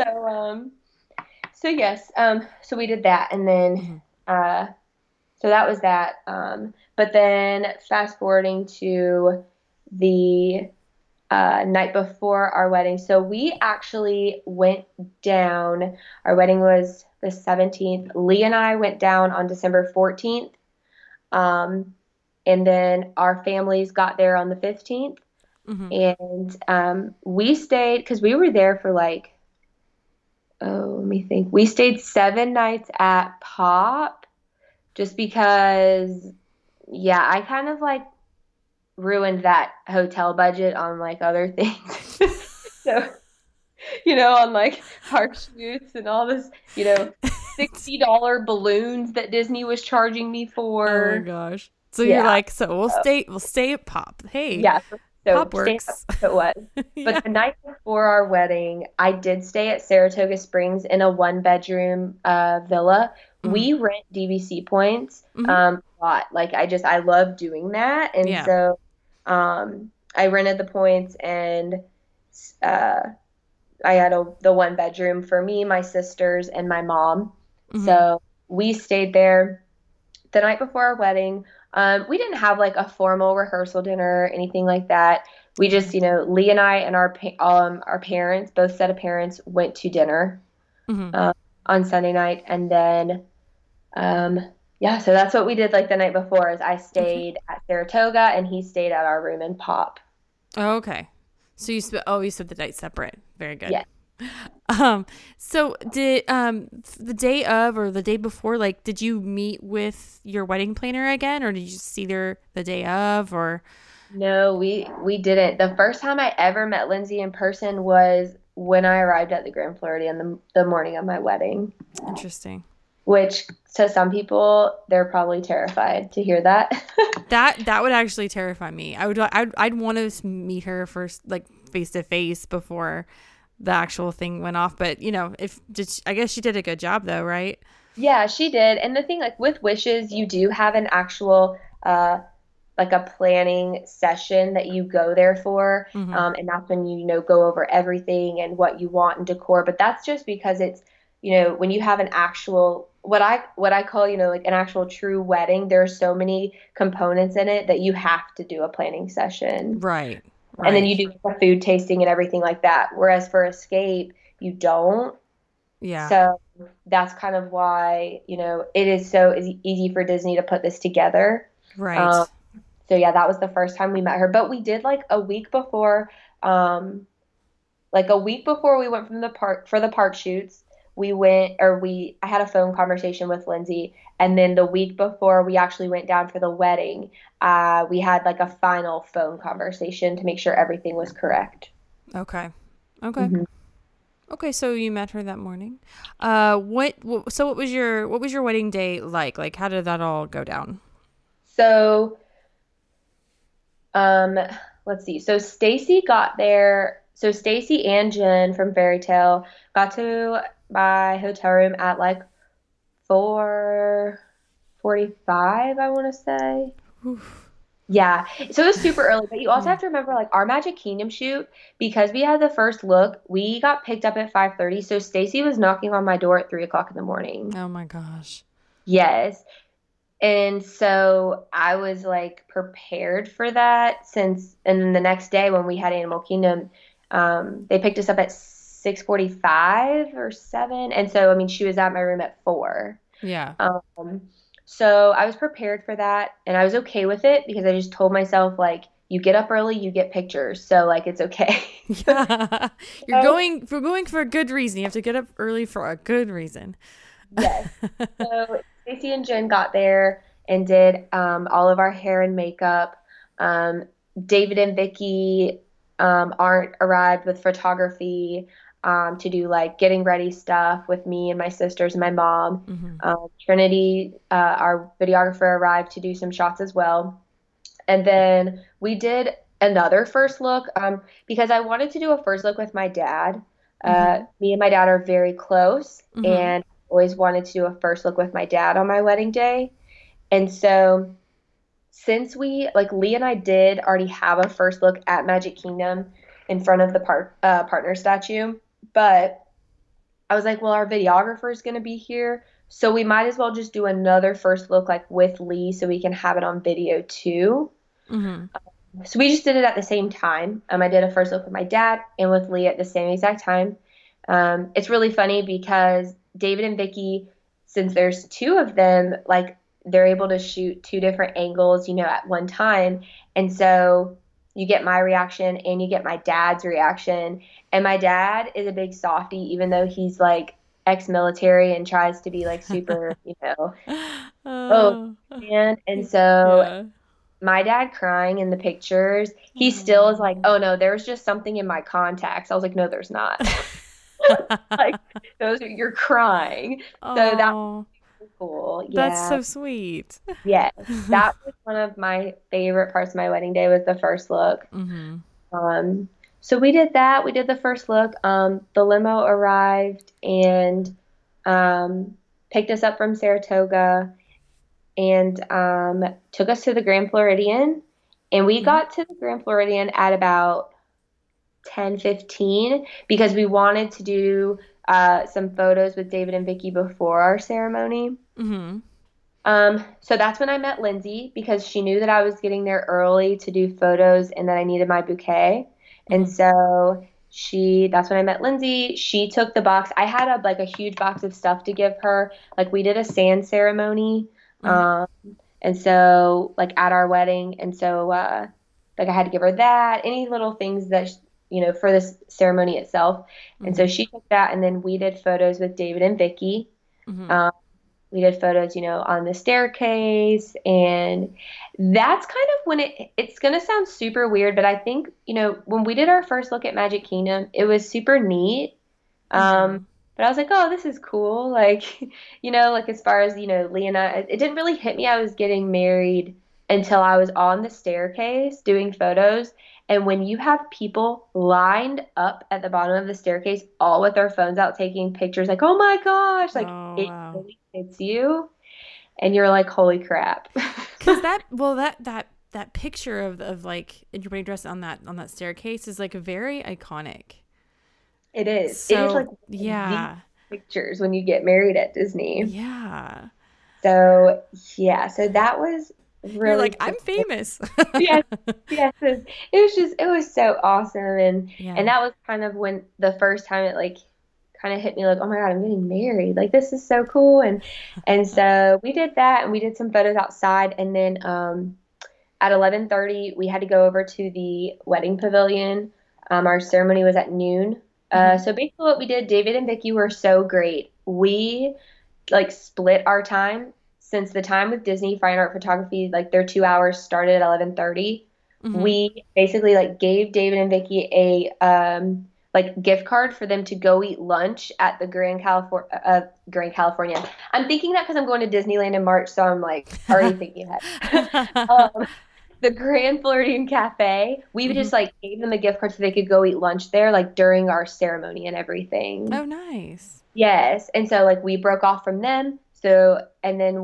so yes, so we did that, and then, Mhm. uh, so that was that. But then fast forwarding to the night before our wedding, so we actually went down. Our wedding was the 17th. Lee and I went down on December 14th. Um, and then our families got there on the 15th. Mm-hmm. And we stayed because we were there for like, oh, let me think. We stayed 7 nights at Pop just because, yeah, I kind of like ruined that hotel budget on like other things. So, on like park shoots and all this, $60 balloons that Disney was charging me Oh my for. gosh. So you're Yeah. like, so we'll stay at Pop. Hey, Yeah. So Pop stay works. it was. Yeah. But the night before our wedding, I did stay at Saratoga Springs in a one-bedroom villa. Mm-hmm. We rent DVC points Mm-hmm. a lot. Like I love doing that. And Yeah. so I rented the points, and uh, I had the one bedroom for me, my sisters, and my mom. Mm-hmm. So we stayed there the night before our wedding. We didn't have like a formal rehearsal dinner or anything like that. We just, Lee and I and our parents, both set of parents, went to dinner Mm-hmm. uh, on Sunday night, and then yeah, so that's what we did like the night before. Is I Okay. stayed at Saratoga and he stayed at our room in Pop. Oh, okay. So you spent the night separate. Very good. Yeah. So did the day of or the day before, like, did you meet with your wedding planner again, or did you just see her the day of, or? No, we didn't. The first time I ever met Lindsay in person was when I arrived at the Grand Floridian the morning of my wedding, Interesting. which to some people they're probably terrified to hear that. That would actually terrify me. I'd want to meet her first, like face to face, before the actual thing went off. But I guess she did a good job though, right? Yeah, she did. And the thing, like with Wishes, you do have an actual like a planning session that you go there for. Mm-hmm. And that's when go over everything and what you want in decor. But that's just because it's, when you have an actual what I call, like an actual true wedding, there are so many components in it that you have to do a planning session. Right. And then Right. you do the food tasting and everything like that. Whereas for Escape, you don't. Yeah. So that's kind of why, it is so easy for Disney to put this together. Right. So yeah, that was the first time we met her. But we did like a week before, we went from the park for the park shoots. I had a phone conversation with Lindsay, and then the week before we actually went down for the wedding, we had like a final phone conversation to make sure everything was correct. Okay. Okay. Mm-hmm. Okay, so you met her that morning. So what was your wedding day like? Like, how did that all go down? So, let's see. So Stacy got there. So Stacy and Jen from Fairy Tale got to my hotel room at like 4:45, I want to say. Oof. Yeah. So it was super early, but you also Yeah. have to remember like our Magic Kingdom shoot, because we had the first look, we got picked up at 5:30. So Stacy was knocking on my door at 3 o'clock in the morning. Oh my gosh. Yes. And so I was like prepared for that and then the next day when we had Animal Kingdom, they picked us up at 6:45 or 7. And so, I mean, she was at my room at 4. Yeah. So I was prepared for that and I was okay with it because I just told myself, like, you get up early, you get pictures. So like, it's okay. Yeah. You're So, going for a good reason. You have to get up early for a good reason. yes. So Stacey and Jen got there and did all of our hair and makeup. David and Vicky aren't arrived with photography to do like getting ready stuff with me and my sisters and my mom. Mm-hmm. Trinity, our videographer, arrived to do some shots as well. And then we did another first look because I wanted to do a first look with my dad. Mm-hmm. Me and my dad are very close, Mm-hmm. and always wanted to do a first look with my dad on my wedding day. And so since Lee and I did already have a first look at Magic Kingdom in front of the partner statue, but I was like, well, our videographer is going to be here, so we might as well just do another first look like with Lee so we can have it on video too. Mm-hmm. So we just did it at the same time. I did a first look with my dad and with Lee at the same exact time. It's really funny because David and Vicky, since there's two of them, like they're able to shoot two different angles, at one time. And so you get my reaction and you get my dad's reaction. And my dad is a big softie, even though he's like ex-military and tries to be like super, oh Oh, man. And so yeah. my dad crying in the pictures, he still is like, Oh. oh no, there's just something in my contacts. I was like, no, there's not. Like you're crying. So that Oh, was cool. that's Yeah. so sweet. Yes. That was one of my favorite parts of my wedding day was the first look. Mm-hmm. Um, so we did that. We did the first look. The limo arrived and um, picked us up from Saratoga and took us to the Grand Floridian. And we Mm-hmm. got to the Grand Floridian at about 10:15 because we wanted to do some photos with David and Vicky before our ceremony. Mm-hmm. So that's when I met Lindsay because she knew that I was getting there early to do photos and that I needed my bouquet. And Mm-hmm. so that's when I met Lindsay. She took the box. I had a huge box of stuff to give her. Like we did a sand ceremony. Mm-hmm. Um, and so like at our wedding. And so, like I had to give her that, any little things that, for this ceremony itself. And so Mm-hmm. she took that and then we did photos with David and Vicky. Mm-hmm. Um, we did photos, on the staircase, and that's kind of when it's going to sound super weird, but I think, when we did our first look at Magic Kingdom, it was super neat. Mm-hmm. But I was like, oh, this is cool. Like, like as far as, Lee and I, it didn't really hit me I was getting married until I was on the staircase doing photos. And when you have people lined up at the bottom of the staircase, all with their phones out taking pictures, like, oh my gosh, like Oh, it wow. really hits you. And you're like, holy crap. Because that picture of like in your wedding dress on that staircase is like very iconic. It is. It is like So the yeah, pictures when you get married at Disney. yeah. So, yeah, so that was You're really like, cool. I'm famous. Yes, yes. It was so awesome. And Yeah. that was kind of when the first time it like kind of hit me like, oh my God, I'm getting married. Like this is so cool. And so we did that and we did some photos outside. And then at 11:30 we had to go over to the wedding pavilion. Our ceremony was at noon. Hmm. So basically what we did, David and Vicky were so great. We like split our time since the time with Disney Fine Art Photography, like their 2 hours started at 11:30. Hmm. We basically like gave David and Vicky a like gift card for them to go eat lunch at the Grand California. I'm thinking that because I'm going to Disneyland in March, so I'm like already thinking ahead. The Grand Floridian Cafe. We would Hmm. just like gave them a gift card so they could go eat lunch there, like during our ceremony and everything. Oh, nice. Yes. And so like we broke off from them. So and then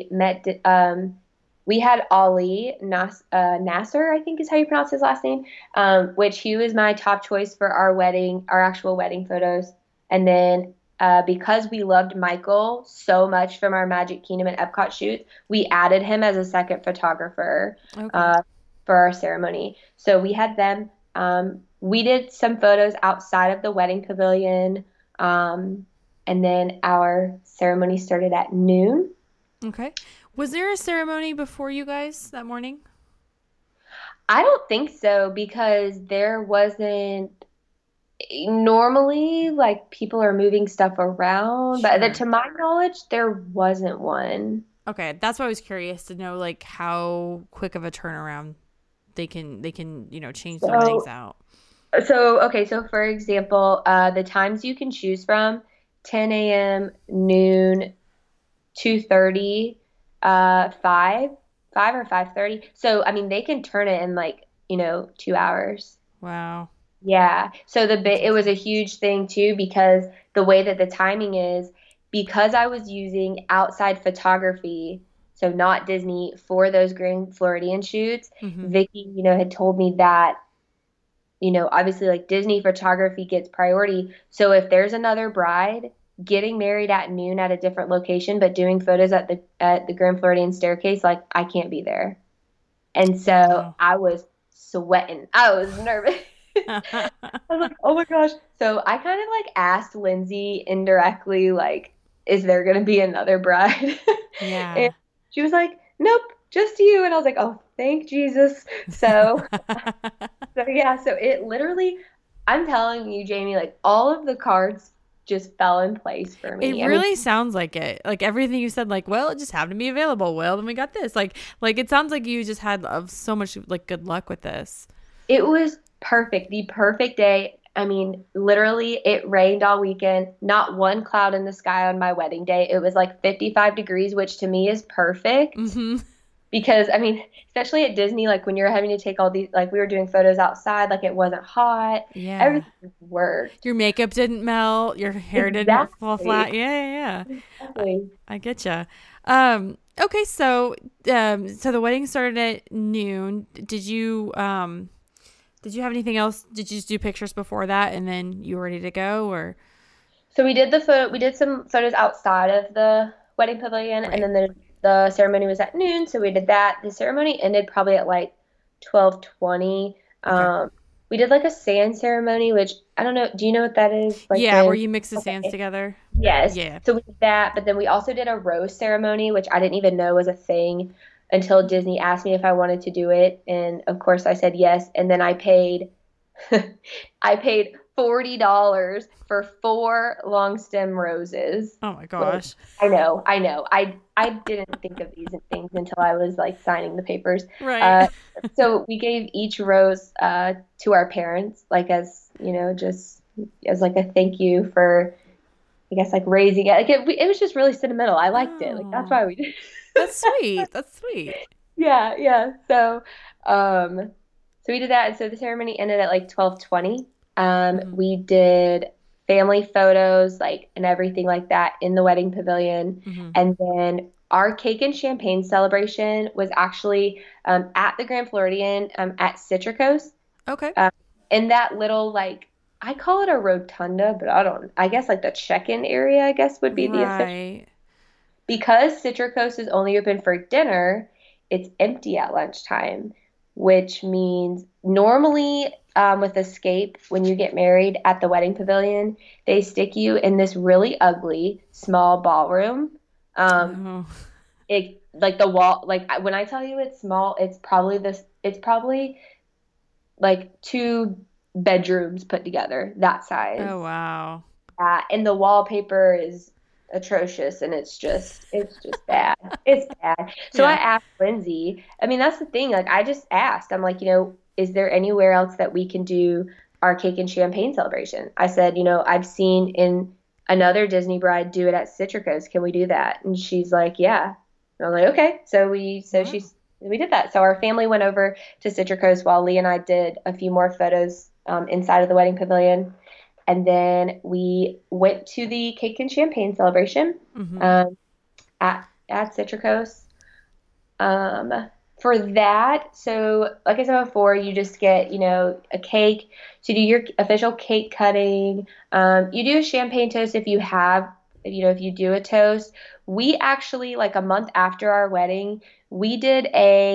we had Nasser, I think is how you pronounce his last name, which he was my top choice for our wedding, our actual wedding photos. And then because we loved Michael so much from our Magic Kingdom and Epcot shoots, we added him as a second photographer Okay. uh, for our ceremony. So we had them. We did some photos outside of the wedding pavilion. Um, and then our ceremony started at noon. Okay. Was there a ceremony before you guys that morning? I don't think so because there wasn't normally like people are moving stuff around, but Sure. to my knowledge, there wasn't one. Okay, that's why I was curious to know like how quick of a turnaround they can change their weddings So, out. so for example, the times you can choose from 10 a.m., noon, 2:30, 5 or 5:30. So, I mean, they can turn it in like, 2 hours. Wow. Yeah. So That's it was a awesome. huge thing too because the way that the timing is, because I was using outside photography, so not Disney for those Grand Floridian shoots, Mhm. Vicky, had told me that, obviously like Disney photography gets priority. So if there's another bride getting married at noon at a different location but doing photos at the Grand Floridian staircase, like I can't be there. And so Wow. I was sweating. I was nervous. I was like, oh my gosh. So I kind of like asked Lindsay indirectly, like, is there going to be another bride? And Yeah. She was like, nope, just you. And I was like, oh, thank Jesus. So yeah, so it literally, I'm telling you, Jamie, like all of the cards just fell in place for It me. I mean, really sounds like it. Like everything you said, like, well, it just happened to be available. Well, then we got this. Like it sounds like you just had so much like good luck with this. it was perfect, the perfect day. I mean, literally, it rained all weekend, not one cloud in the sky on my wedding day. It was like 55 degrees, which to me is perfect Mm-hmm. because, I mean, especially at Disney, like when you're having to take all these, like we were doing photos outside, like it wasn't hot, Yeah. everything just worked. Your makeup didn't melt. Your hair didn't fall Exactly. flat. Yeah. Exactly. I get you. Okay. So the wedding started at noon. Did you have anything else? Did you just do pictures before that and then you were ready to go or? So we did some photos outside of the wedding pavilion, and Right. then the ceremony was at noon, so we did that. The ceremony ended probably at like 12:20. Okay. We did like a sand ceremony, which I don't know. Do you know what that is? Like Yeah. Where the you mix the sands okay. together. Yes. Yeah. So we did that, but then we also did a rose ceremony, which I didn't even know was a thing until Disney asked me if I wanted to do it, and of course I said yes, and then I paid I paid $40 for four long stem roses. Oh my Which gosh. I know, I know. I didn't think of these things until I was like signing the papers. Right. Uh, so we gave each rose to our parents, like as just as like a thank you for, I guess, like raising it. Like it was just really sentimental. I liked it. Like that's Oh, why we did. that's sweet. That's sweet. Yeah, yeah. Um, so we did that, and so the ceremony ended at like 12:20. Hmm. We did family photos, like and everything like that in the wedding pavilion, Hmm. and then our cake and champagne celebration was actually at the Grand Floridian at Citricos, Okay. um, in that little like I call it a rotunda, but I don't. I guess like the check-in area, I guess would be the official Right. because Citricos is only open for dinner, it's empty at lunchtime, which means normally with Escape, when you get married at the wedding pavilion, they stick you in this really ugly small ballroom. Um, Oh. it like the wall, like when I tell you it's small, it's probably like two bedrooms put together, that Oh size. wow. And the wallpaper is atrocious and it's just bad. It's bad. So I Yeah. asked Lindsay, I mean, that's the thing. Like, I just asked, I'm like, is there anywhere else that we can do our cake and champagne celebration? I said, I've seen in another Disney bride do it at Citricos. Can we do that? And she's like, yeah. And I was like, okay. Wow. We did that. So our family went over to Citricos while Lee and I did a few more photos inside of the wedding pavilion. And then we went to the cake and champagne celebration Hmm. um, at Citricos. Um, for that, so like I said before, you just get, a cake to do your official cake cutting. You do a champagne toast if you have, if you do a toast. We actually, like a month after our wedding, we did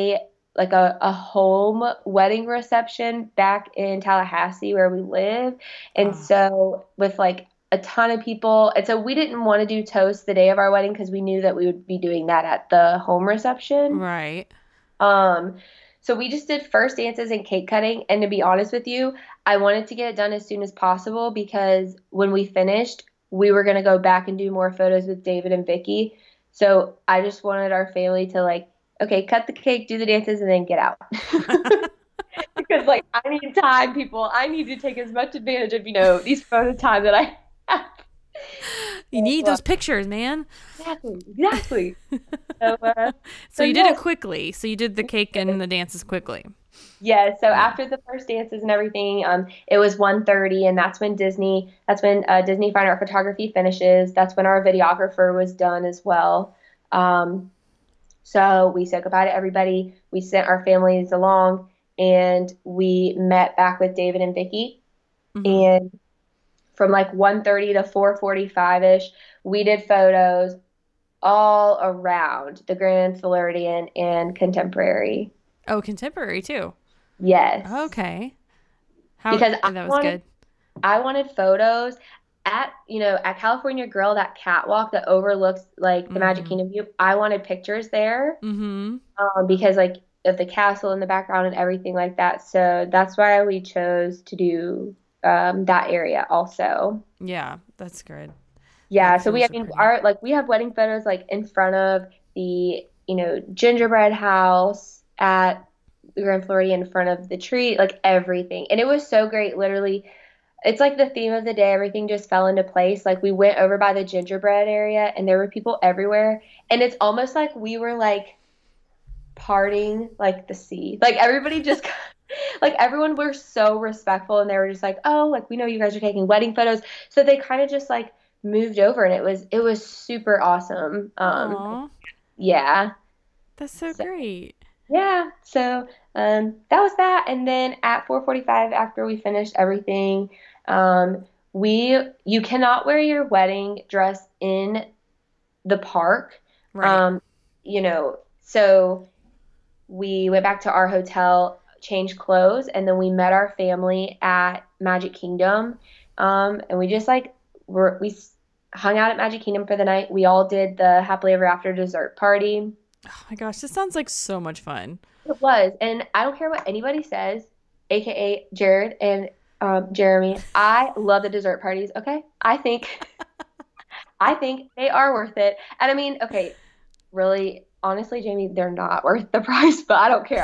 a home wedding reception back in Tallahassee where we live. And Oh. so with like a ton of people, and so we didn't want to do toast the day of our wedding because we knew that we would be doing that at the home reception. Right. Um, so we just did first dances and cake cutting. And to be honest with you, I wanted to get it done as soon as possible because when we finished, we were going to go back and do more photos with David and Vicky. So I just wanted our family to like, okay, cut the cake, do the dances, and then get out. Because like I need time, people. I need to take as much advantage of, these photo time that I have. You need So, those pictures, man. exactly, exactly. So, So so you did it yes, quickly. So you did the cake and the dances quickly. yeah. So Yeah. after the first dances and everything, it was 1:30, and that's when Disney Fine Art Photography finishes. That's when our videographer was done as well. Um, so we said goodbye to everybody. We sent our families along, and we met back with David and Vicky. Hmm. And from like 1:30 to 4:45 ish, we did photos all around the Grand Floridian and Contemporary. Oh, contemporary too. Yes, Okay. How because that was good. I wanted photos at California Grill, that catwalk that overlooks like the Magic Mm-hmm. Kingdom view, I wanted pictures there, Mm-hmm. because like of the castle in the background and everything like that. So that's why we chose to do that area also. Yeah, that's good. Yeah, That so we, I photos are mean, pretty. we have wedding photos like in front of the, gingerbread house at the Grand Floridian, in front of the tree, like everything. And it was so great. Literally, it's like the theme of the day. Everything just fell into place. Like we went over by the gingerbread area and there were people everywhere. And it's almost like we were like parting like the sea. Like everybody just like everyone were so respectful and they were just like, "Oh, like we know you guys are taking wedding photos." So they kind of just like moved over and it was super awesome. Aw, Yeah. that's so So great. yeah. So that was that. And then at 4:45 after we finished everything, we you cannot wear your wedding dress in the park. Right. Um, so we went back to our hotel, changed clothes, and then we met our family at Magic Kingdom. And we just like hung out at Magic Kingdom for the night. We all did the happily ever after dessert party. Oh my gosh, this sounds like so much fun. It was, and I don't care what anybody says, aka Jared and Jeremy. I love the dessert parties. Okay, I think they are worth it. And I mean, okay, really, honestly, Jamie, they're not worth the price, but I don't care.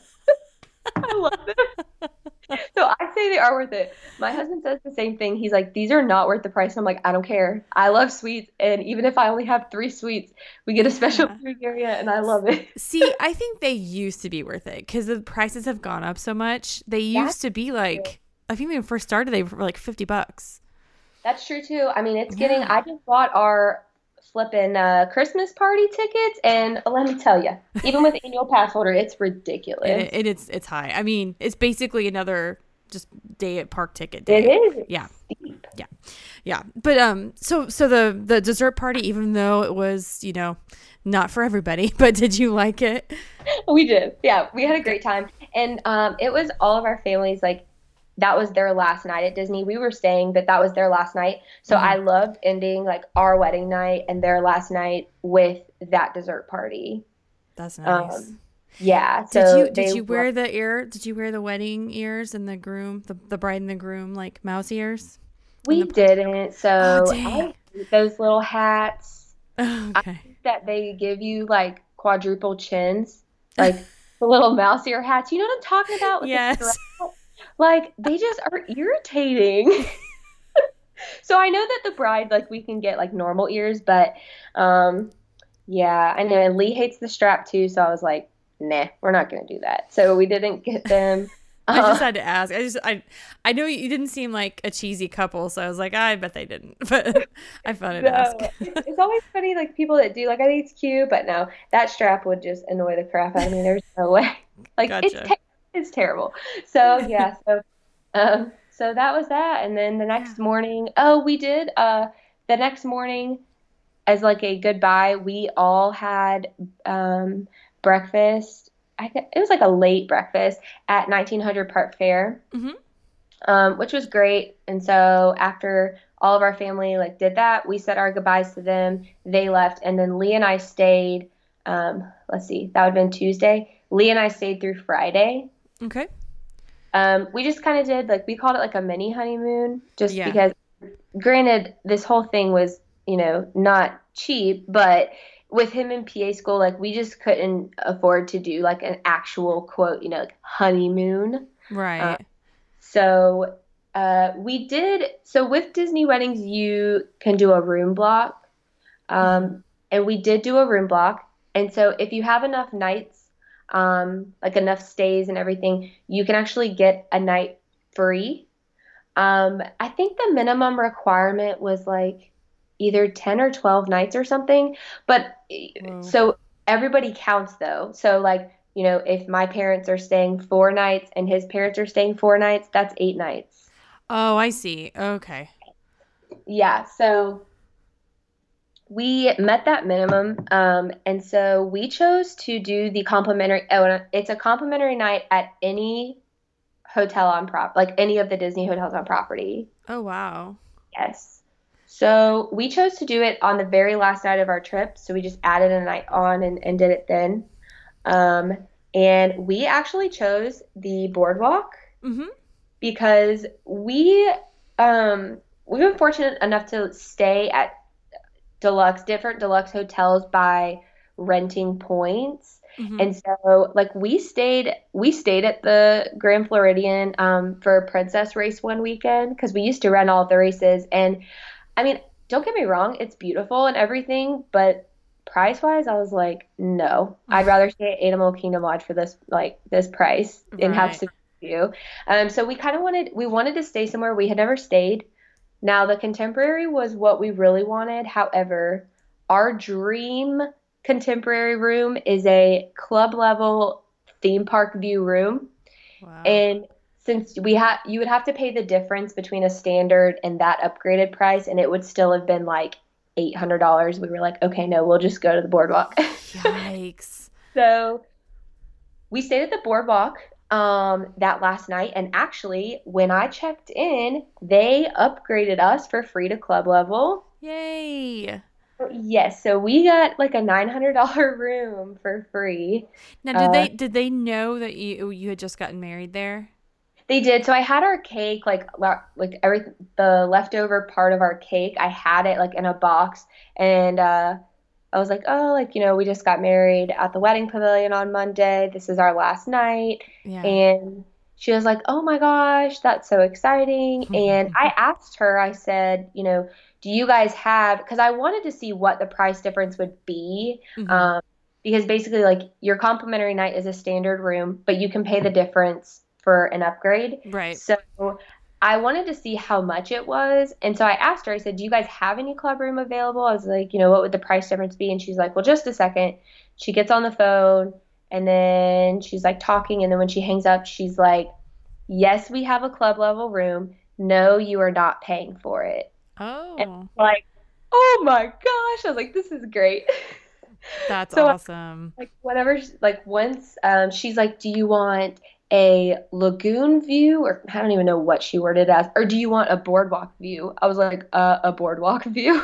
I love them. So I say they are worth it. My husband says the same thing. He's like, these are not worth the price. I'm like, I don't care. I love sweets, and even if I only have 3 sweets, we get a special Yeah. food area, and I love it. See, I think they used to be worth it because the prices have gone up so much. They That's used to be true. like, I think when we first started, they were like $50. That's true too. I mean, it's getting. Yeah. I just bought our flipping Christmas party tickets, and let me tell you, even with annual pass holder, it's ridiculous. It's high. I mean, it's basically another just day at park ticket It day. is. Yeah. It's steep. Yeah. Yeah. But so the dessert party, even though it was, not for everybody, but did you like it? We did. Yeah, we had a Good. great time. And it was all of our families like that was their last night at Disney. We were staying, but that was their last night. So Hmm. I loved ending like our wedding night and their last night with that dessert party. That's nice. Um, yeah, Did so you did they you were, wear the ear? Did you wear the wedding ears and the groom, the bride and the groom like mouse ears in the we park? didn't. Oh So I dang. hate those little hats. I Okay. think that they give you like quadruple chins, like the little mouse ear hats. You know what I'm talking about with the Yes. strap? Like they just are irritating. So I know that the bride, like we can get like normal ears, but um yeah, I know. And Lee hates the strap too, so I was like, nah, we're not gonna do that. So we didn't get them. I just Uh, had to ask. I know you didn't seem like a cheesy couple, so I was like, I bet they didn't. But I found it ask. no, it's always funny, like people that do, like I think it's cute, but no, that strap would just annoy the crap out of me. There's no way. Like Gotcha. it's terrible. So yeah, so that was that, and then the Yeah. next morning, oh, we did the next morning as like a goodbye, we all had breakfast. It was like a late breakfast at 1900 Park Fair, Hmm. which was great. And so after all of our family like did that, we said our goodbyes to them. They left, and then Lee and I stayed. Let's see, that would have been Tuesday. Lee and I stayed through Friday. Okay. We just kind of did like we called it like a mini honeymoon, just Yeah. because granted, this whole thing was, not cheap, but with him in PA school, like we just couldn't afford to do like an actual quote, like honeymoon. Uh, Right. so we did. So with Disney weddings, you can do a room block, Hmm. and we did do a room block. And so if you have enough nights, like enough stays and everything, you can actually get a night free. I think the minimum requirement was like either 10 or 12 nights or something. But Whoa. so everybody counts though. So like, if my parents are staying 4 nights and his parents are staying 4 nights, that's 8 nights. Oh, I see. Okay. Yeah. So we met that minimum. And so we chose to do the complimentary, oh, and it's a complimentary night at any hotel on like any of the Disney hotels on property. Oh, wow. Yes. So we chose to do it on the very last night of our trip. So we just added a night on and did it then. Um, and we actually chose the boardwalk Mm-hmm. because we've been fortunate enough to stay at different deluxe hotels by renting points. Mm-hmm. And so like we stayed at the Grand Floridian for Princess Race one weekend because we used to rent all of the races. And I mean, don't get me wrong, it's beautiful and everything, but price wise, I was like, no, I'd rather stay at Animal Kingdom Lodge for this price and have Right. some view. So we wanted to stay somewhere we had never stayed. Now, the contemporary was what we really wanted. However, our dream contemporary room is a club level theme park view room. Wow. And since you would have to pay the difference between a standard and that upgraded price, and it would still have been like $800. We were like, okay, no, we'll just go to the boardwalk. Yikes. So we stayed at the boardwalk that last night, and actually, when I checked in, they upgraded us for free to club level. Yay. Yes, so we got like a $900 room for free. Now, did Uh, they know that you had just gotten married there? they did. So I had our cake, like every the leftover part of our cake. I had it like in a box, and I was like, oh, like we just got married at the wedding pavilion on Monday. This is our last night, Yeah. and she was like, oh my gosh, that's so exciting. And I asked her, I said, do you guys have? Because I wanted to see what the price difference would be. Mm-hmm. Um, because basically, like your complimentary night is a standard room, but you can pay the difference for an upgrade. Right. So I wanted to see how much it was. And so I asked her, I said, do you guys have any club room available? I was like, what would the price difference be? And she's like, well, just a second. She gets on the phone and then she's like talking. And then when she hangs up, she's like, yes, we have a club level room. No, you are not paying for it. And Oh, I'm like, oh my gosh. I was like, this is great. that's So awesome. like whatever, like once she's like, do you want a lagoon view, or I don't even know what she worded as, or do you want a boardwalk view? I was like, a boardwalk view.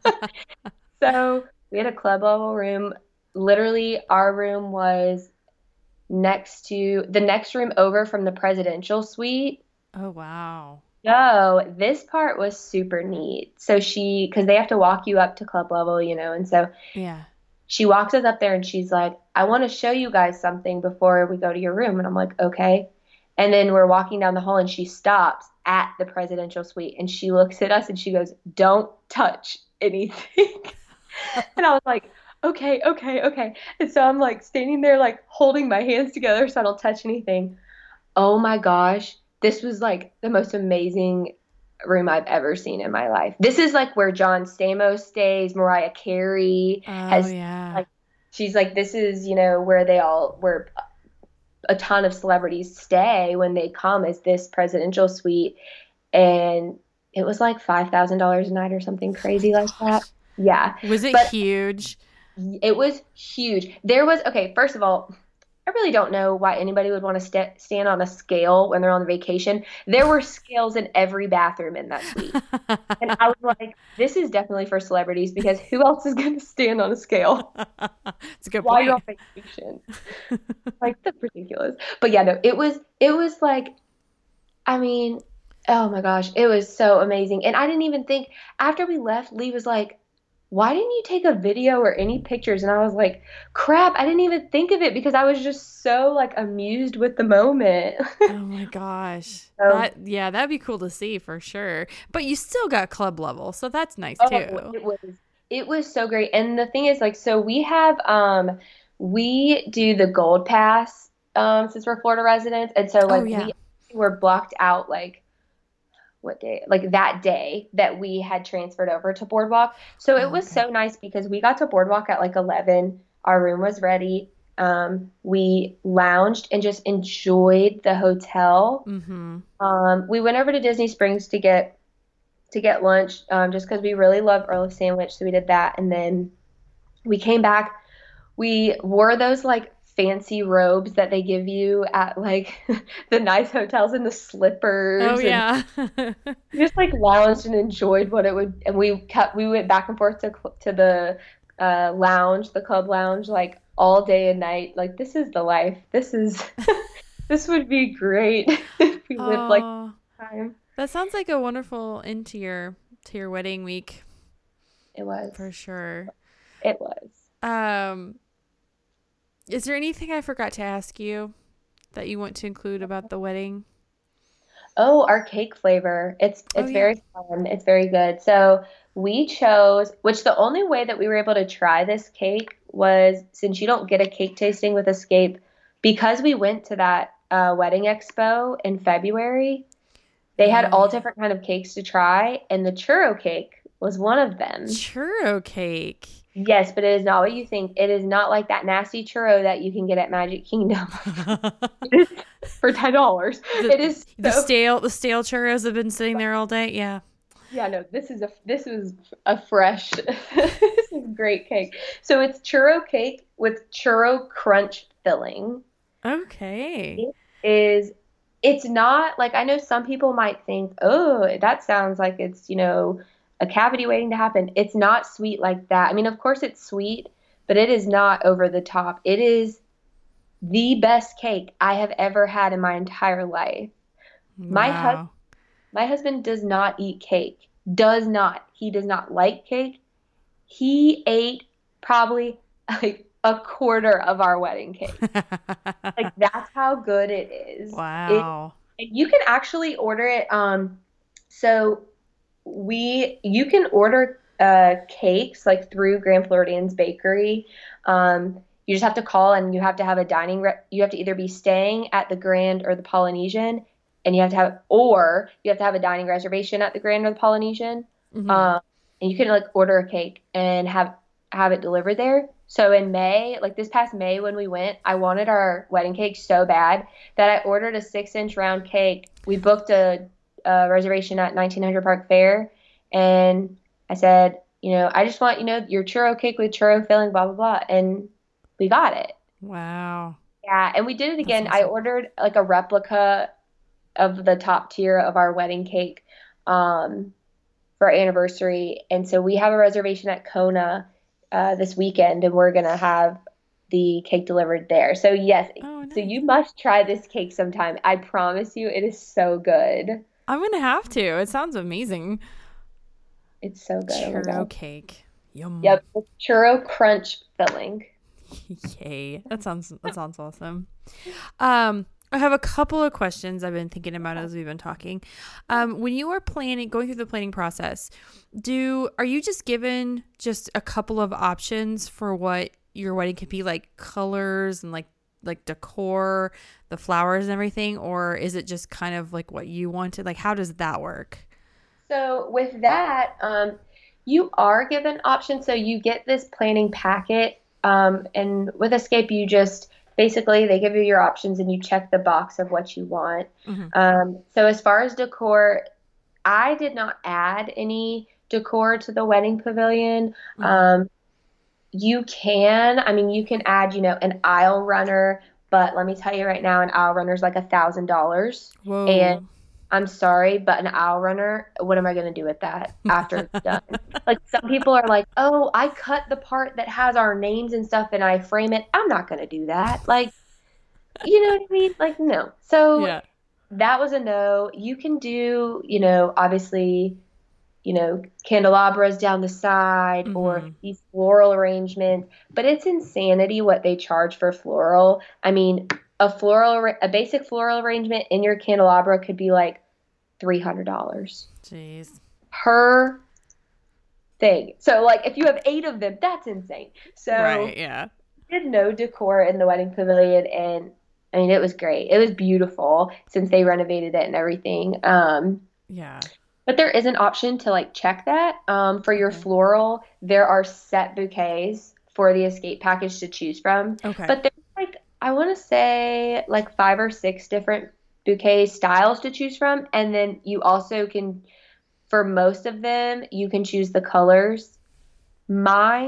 So we had a club level room. Literally, our room was next to the next room over from the presidential suite. Oh, wow. No, this part was super neat. So because they have to walk you up to club level, and so Yeah. she walks us up there and she's like, I want to show you guys something before we go to your room. And I'm like, okay. And then we're walking down the hall and she stops at the presidential suite and she looks at us and she goes, don't touch anything. And I was like, okay, okay, okay. And so I'm like standing there, like holding my hands together so I don't touch anything. Oh my gosh. This was like the most amazing room I've ever seen in my life. This is like where John Stamos stays, Mariah Carey Oh, has yeah. like she's like this is, where a ton of celebrities stay when they come is this presidential suite and it was like $5,000 a night or something My crazy like that. gosh. Yeah. Was it But huge? it was huge. There was okay, first of all, I really don't know why anybody would want to stand on a scale when they're on vacation. There were scales in every bathroom in that suite. And I was like, this is definitely for celebrities because who else is going to stand on a scale It's a good while you're point. on vacation? Like, that's ridiculous. But yeah, no, it was like, I mean, oh my gosh, it was so amazing. And I didn't even think, after we left, Lee was like, why didn't you take a video or any pictures? And I was like, crap, I didn't even think of it because I was just so like amused with the moment. Oh my gosh. So, That'd be cool to see for sure. But you still got club level, so that's nice oh, too. it was so great. And the thing is, like, so we do the gold pass since we're Florida residents, and so Oh like yeah. we were blocked out like what day? Like that day that we had transferred over to Boardwalk. So it Oh, was okay. so nice because we got to Boardwalk at like 11. Our room was ready. We lounged and just enjoyed the hotel. Mm-hmm. We went over to Disney Springs to get lunch, just because we really love Earl Sandwich, so we did that, and then we came back. We wore those like fancy robes that they give you at like the nice hotels and the Oh slippers and yeah. just like lounged and enjoyed what it would. And we went back and forth to the lounge, the club lounge, like all day and night. Like this is the life. This is this would be great if we lived like Oh, time. that sounds like a wonderful end to your wedding week It was. for sure. It was. Um, is there anything I forgot to ask you that you want to include about the wedding? Oh, our cake flavor. Oh It's yeah. very fun. It's very good. So we chose, which the only way that we were able to try this cake was since you don't get a cake tasting with Escape, because we went to that wedding expo in February. They had Oh all yeah. different kind of cakes to try, and the churro cake was one of them. Churro cake. Yes, but it is not what you think. It is not like that nasty churro that you can get at Magic Kingdom for $10. the It is the so. stale churros have been sitting there all day. Yeah. Yeah, no, this was a fresh this is great cake. So it's churro cake with churro crunch filling. Okay. It is it's not like I know some people might think, "Oh, that sounds like it's, a cavity waiting to happen." It's not sweet like that. I mean, of course it's sweet, but it is not over the top. It is the best cake I have ever had in my entire life. My husband Wow. My husband does not eat cake. Does not. He does not like cake. He ate probably like a quarter of our wedding cake. Like that's how good it is. Wow. You can actually order it. So you can order cakes like through Grand Floridian's Bakery. You just have to call and you have to have you have to either be staying at the Grand or the Polynesian, and you have to have a dining reservation at the Grand or the Polynesian. Hmm. Um, and you can like order a cake and have it delivered there. So in May, like this past May when we went, I wanted our wedding cake so bad that I ordered a 6-inch round cake. We booked a reservation at 1900 Park Fair, and I said, I just want, your churro cake with churro filling, blah, blah, blah. And we got it. Wow. Yeah. And we did it That's again. I awesome. ordered like a replica of the top tier of our wedding cake um, for our anniversary. And so we have a reservation at Kona this weekend, and we're going to have the cake delivered there. So, yes. Oh, So nice. you must try this cake sometime. I promise you, it is so good. I'm gonna have to. It sounds amazing. It's so good. Oh my Churro God. cake. Yum. Yep, with churro crunch filling. Yay. That sounds awesome. I have a couple of questions I've been thinking about as we've been talking. When you are going through the planning process, are you just given just a couple of options for what your wedding could be, like colors and like decor, the flowers and everything, or is it just kind of like what you wanted? Like, how does that work? So with that, you are given options. So you get this planning packet, and with Escape, you just basically they give you your options and you check the box of what you want. Hmm. So as far as decor, I did not add any decor to the wedding pavilion. Hmm. I mean, you can add, an aisle runner, but let me tell you right now, an aisle runner is like $1,000. And Whoa. I'm sorry, but an aisle runner, what am I going to do with that after it's done? Like some people are like, oh, I cut the part that has our names and stuff and I frame it. I'm not going to do that. Like, you know what I mean? Like, no. So Yeah. that was a no. You can do, obviously, candelabras down the side or Hmm. these floral arrangements, but it's insanity what they charge for floral. I mean, a basic floral arrangement in your candelabra could be like $300 Jeez. per thing. So like if you have 8 of them, that's insane. So Right. Yeah. we did no decor in the wedding pavilion, and I mean it was great. It was beautiful since they renovated it and everything. Yeah. But there is an option to like check that. For your Okay. floral, there are set bouquets for the escape package to choose from. Okay. But there's like, I want to say like 5 or 6 different bouquet styles to choose from. And then you also for most of them, you can choose the colors. Mine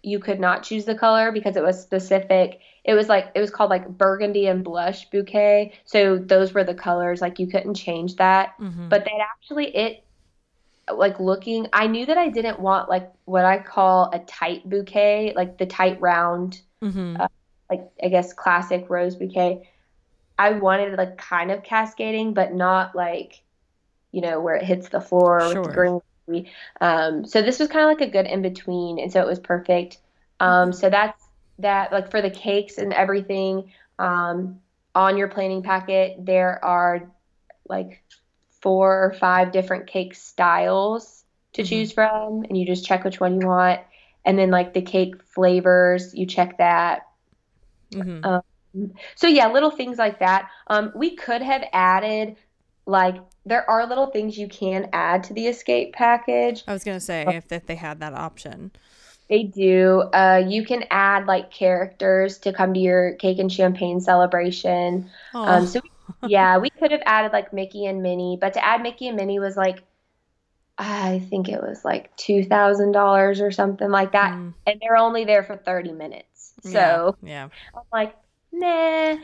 you could not choose the color because it was specific. It was called like burgundy and blush bouquet. So those were the colors. Like you couldn't change that. Mm-hmm. But that actually it like looking, I knew that I didn't want like what I call a tight bouquet, like the tight round, Mm-hmm. like I guess classic rose bouquet. I wanted like kind of cascading, but not like, where it hits the floor with the Sure. green. So this was kind of like a good in between, and so it was perfect. Okay. So that's that. Like for the cakes and everything, on your planning packet, there are like 4 or 5 different cake styles to Mm-hmm. choose from, and you just check which one you want. And then like the cake flavors, you check that. Mm-hmm. Um, so yeah, little things like that. We could have added like there are little things you can add to the escape package. I was gonna say if they had that option. They do. You can add like characters to come to your cake and champagne celebration. Oh. So yeah, we could have added like Mickey and Minnie, but to add Mickey and Minnie was like I think it was like $2,000 or something like that, Hmm. and they're only there for 30 minutes. Yeah. So Yeah. I'm like, nah.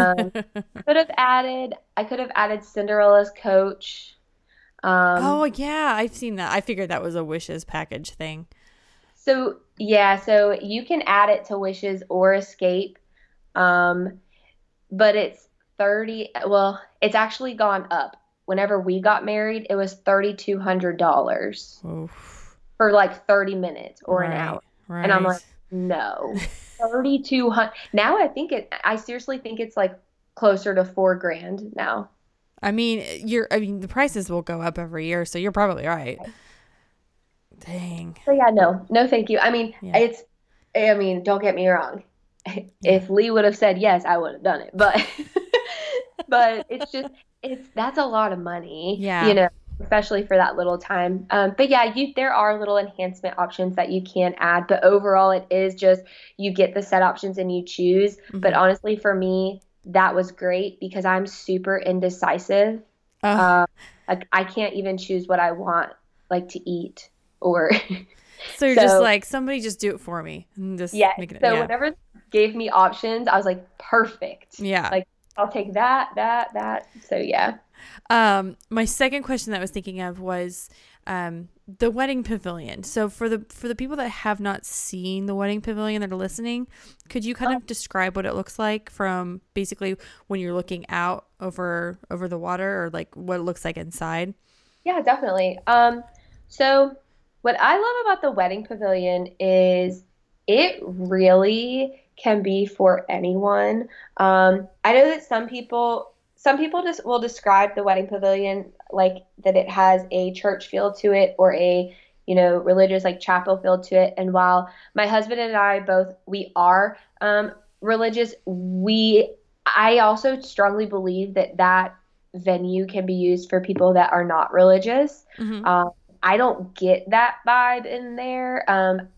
I could have added Cinderella's coach. Oh Um, yeah, I've seen that. I figured that was a wishes package thing. so yeah, so you can add it to Wishes or Escape. Um, but it's 30, well, it's actually gone up. Whenever we got married, it was $3,200 Oof. for like 30 minutes or an Right. hour. And I'm like, Right. no. 3,200. Now I seriously think it's like closer to 4 grand now. I mean the prices will go up every year, so you're probably right. Dang. So yeah, no, no, thank you. Yeah. Don't get me wrong. Yeah. If Lee would have said yes, I would have done it. But, but that's a lot of money, Yeah. especially for that little time. But yeah, there are little enhancement options that you can add. But overall, it is just you get the set options and you choose. But Mm-hmm. honestly, for me, that was great because I'm super indecisive. Oh. Um, like I can't even choose what I want like to eat or So you're just so like somebody just do it for me and just yeah. make it. So Yeah. whenever they gave me options, I was like, perfect. Yeah. Like I'll take that, that, that. So yeah. My second question that I was thinking of was the wedding pavilion. So for the people that have not seen the wedding pavilion that are listening, could you kind of describe what it looks like from basically when you're looking out over the water, or like what it looks like inside? Yeah, definitely. So what I love about the wedding pavilion is it really can be for anyone. I know that some people just will describe the wedding pavilion like that it has a church feel to it or a, religious like chapel feel to it. And while my husband and I both we are religious, I also strongly believe that venue can be used for people that are not religious. Mm-hmm. I don't get that vibe in there.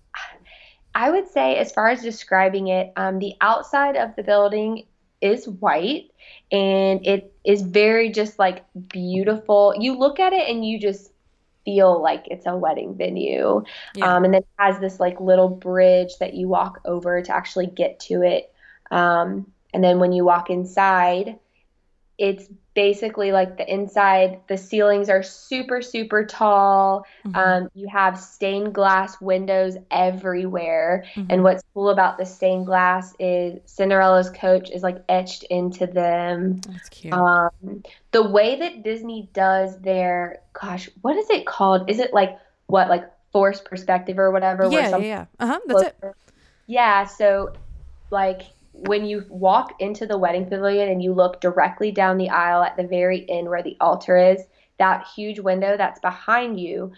I would say, as far as describing it, the outside of the building is white and it is very just like beautiful. You look at it and you just feel like it's a wedding venue. Yeah. And then it has this like little bridge that you walk over to actually get to it. And then when you walk inside, it's basically like the inside, the ceilings are super, super tall. Mm-hmm. You have stained glass windows everywhere. Mm-hmm. And what's cool about the stained glass is Cinderella's coach is like etched into them. That's cute. The way that Disney does their, gosh, what is it called? Is it like what, like forced perspective or whatever, where Yeah. Yeah. some Yeah. Uh-huh. That's it. yeah, so like when you walk into the wedding pavilion and you look directly down the aisle at the very end where the altar is, that huge window that's behind you,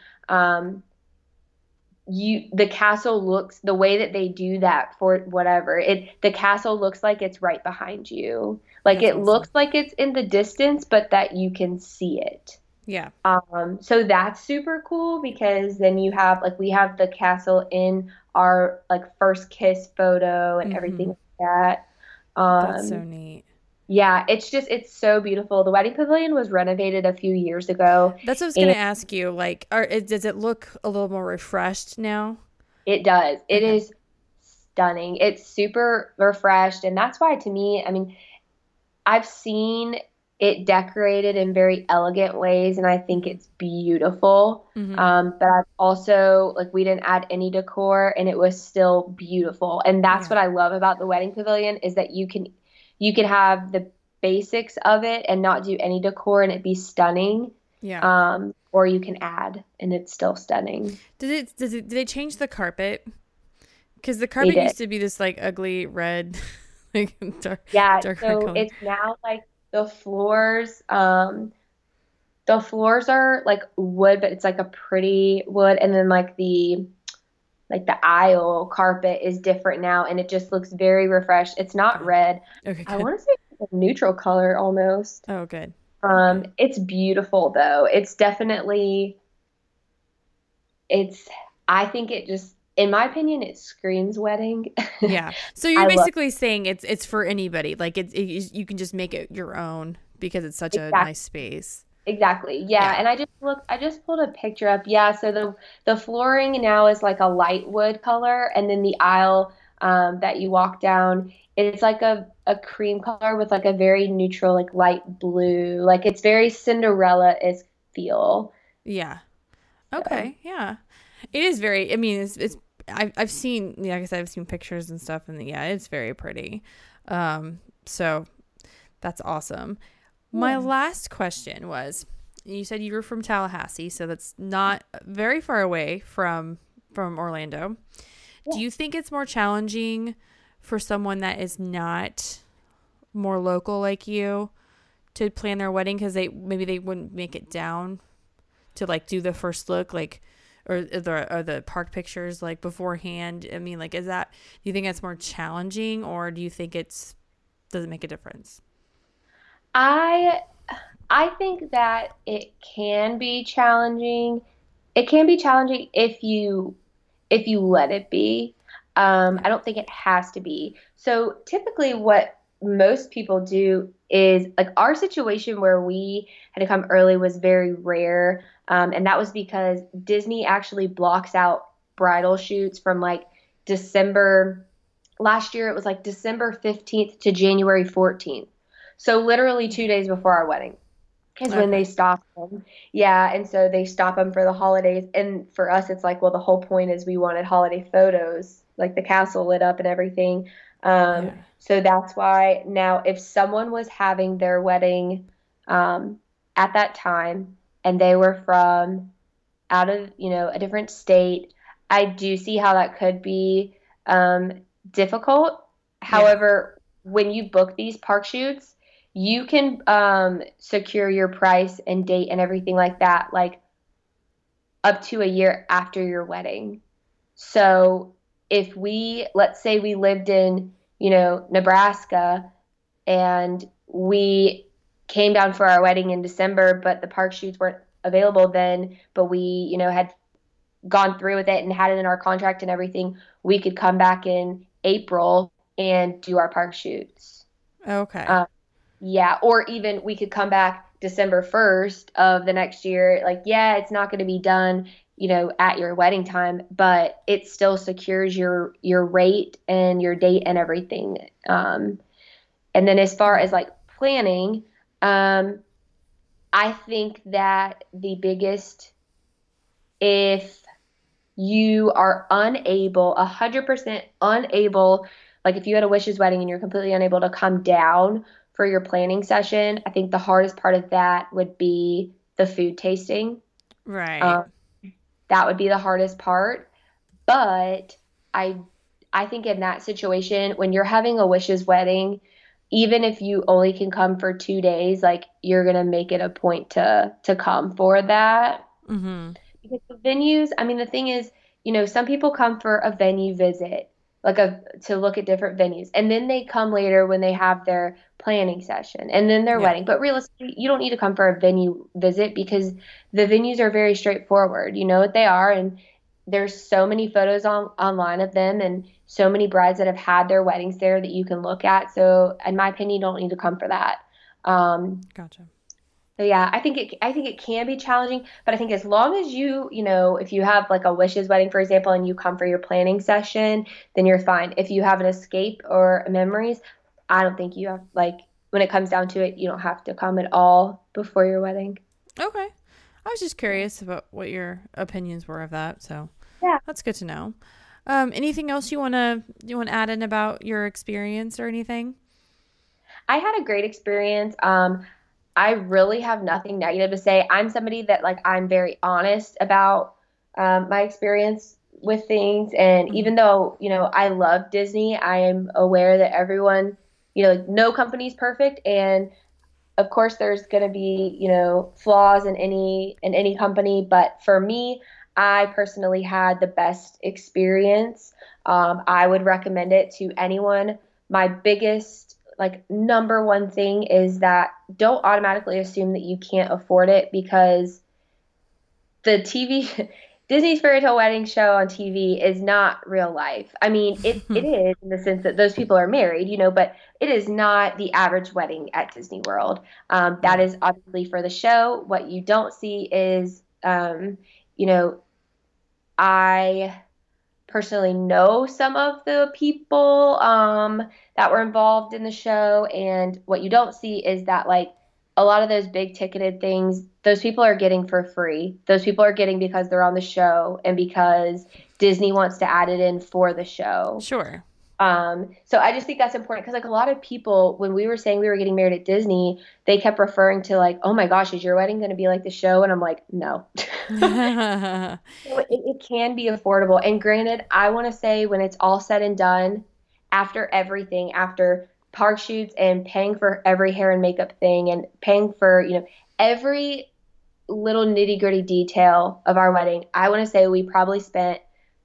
the castle looks the way that they do that for whatever. The castle looks like it's right behind you. Like That's it awesome. looks like it's in the distance, but that you can see it. Yeah. So that's super cool because then you have like we have the castle in our like first kiss photo and Mm-hmm. everything like that. That's so Um, neat. yeah, it's so beautiful. The wedding pavilion was renovated a few years ago, That's what I was gonna and ask you. Like, does it look a little more refreshed now? it does. It Okay. is stunning. It's super refreshed. And that's why, to me, I mean, I've seen it decorated in very elegant ways, and I think it's beautiful. Mm-hmm. But I've also, like, we didn't add any decor, and it was still beautiful. And that's Yeah. what I love about the wedding pavilion is that you can have the basics of it and not do any decor, and it be stunning. Yeah. Or you can add, and it's still stunning. Did they change the carpet? Because the They carpet did. used to be this like ugly red, like Yeah, darker so color. it's now like the floors are like wood, but it's like a pretty wood, and then like the aisle carpet is different now, and it just looks very refreshed. It's not Good. red. Okay, I good. want to say it's a neutral color almost. Oh, good. Okay. It's beautiful though. It's definitely it's I think it just in my opinion it screams wedding. Yeah. So you're I love basically saying it's for anybody. Like you can just make it your own because it's such a exactly. nice space. Exactly. Yeah. Yeah. And I just pulled a picture up. Yeah. So the flooring now is like a light wood color. And then the aisle that you walk down, it's like a cream color with like a very neutral, like light blue. Like it's very Cinderella-esque feel. Yeah. So Okay. Yeah. It is very. I mean, it's. I've seen. Yeah, like I said, I've seen pictures and stuff, and yeah, it's very pretty. So that's awesome. My yeah. last question was, you said you were from Tallahassee, so that's not very far away from Orlando. Yeah. Do you think it's more challenging for someone that is not more local like you to plan their wedding because they wouldn't make it down to like do the first look like or the park pictures like beforehand? I mean, like, is that, do you think it's more challenging, or do you think does it make a difference? I I think that it can be challenging. It can be challenging if you let it be. Yeah. I don't think it has to be. So typically, what most people do is like our situation where we had to come early was very rare. And that was because Disney actually blocks out bridal shoots from like December. Last year, it was like December 15th to January 14th. So literally 2 days before our wedding is when they Okay. stop them. Yeah, and so they stop them for the holidays. And for us, it's like, well, the whole point is we wanted holiday photos, like the castle lit up and everything. Yeah. So that's why now, if someone was having their wedding um, at that time and they were from out of, a different state, I do see how that could be um, difficult. Yeah. However, when you book these park shoots, you can secure your price and date and everything like that, like up to a year after your wedding. So if let's say we lived in, Nebraska and we came down for our wedding in December, but the park shoots weren't available then, but we, had gone through with it and had it in our contract and everything, we could come back in April and do our park shoots. Okay. Um, yeah, or even we could come back December 1st of the next year. Like, yeah, it's not going to be done, at your wedding time, but it still secures your rate and your date and everything. And then as far Okay. as like planning, um, I think that the biggest, if you are unable, 100% unable, like if you had a wishes wedding and you're completely unable to come down for your planning session, I think the hardest part of that would be the food tasting. Right. Um, that would be the hardest part. But I I think in that situation, when you're having a wishes wedding, even if you only can come for 2 days, like you're gonna make it a point to come for that. Mm-hmm. Because the venues, I mean, the thing is, some people come for a venue visit, like to look at different venues, and then they come later when they have their planning session and then their Yeah. wedding. But realistically, you don't need to come for a venue visit because the venues are very straightforward. You know what they are, and there's so many photos online of them, and so many brides that have had their weddings there that you can look at. So, in my opinion, you don't need to come for that. Um, Gotcha. So yeah, I think it can be challenging, but I think as long as if you have like a wishes wedding, for example, and you come for your planning session, then you're fine. If you have an escape or memories, I don't think you have like when it comes down to it, you don't have to come at all before your wedding. Okay. I was just curious about what your opinions were of that, so Yeah. that's good to know. Anything else you want to add in about your experience or anything? I had a great experience. I really have nothing negative to say. I'm somebody that like I'm very honest about my experience with things, and Hmm. even though I love Disney, I am aware that everyone, like, no company's perfect, and of course there's going to be flaws in any company. But for me, I personally had the best experience. I would recommend it to anyone. My biggest, like, number one thing is that don't automatically assume that you can't afford it, because the TV Disney's Fairy Tale Wedding show on TV is not real life. I mean, it is in the sense that those people are married, but it is not the average wedding at Disney World. That Yeah. is obviously for the show. What you don't see is, you know, I personally know some of the people that were involved in the show. And what you don't see is that, like, a lot of those big ticketed things, those people are getting for free. Those people are getting because they're on the show and because Disney wants to add it in for the show. Sure. So I just think that's important because, like, a lot of people, when we were saying we were getting married at Disney, they kept referring to, like, oh my gosh, is your wedding going to be like the show? And I'm like, no. So it can be affordable. And granted, I want to say when it's all said and done, after everything, after park shoots and paying for every hair and makeup thing and paying for, every little nitty gritty detail of our wedding, I want to say we probably spent,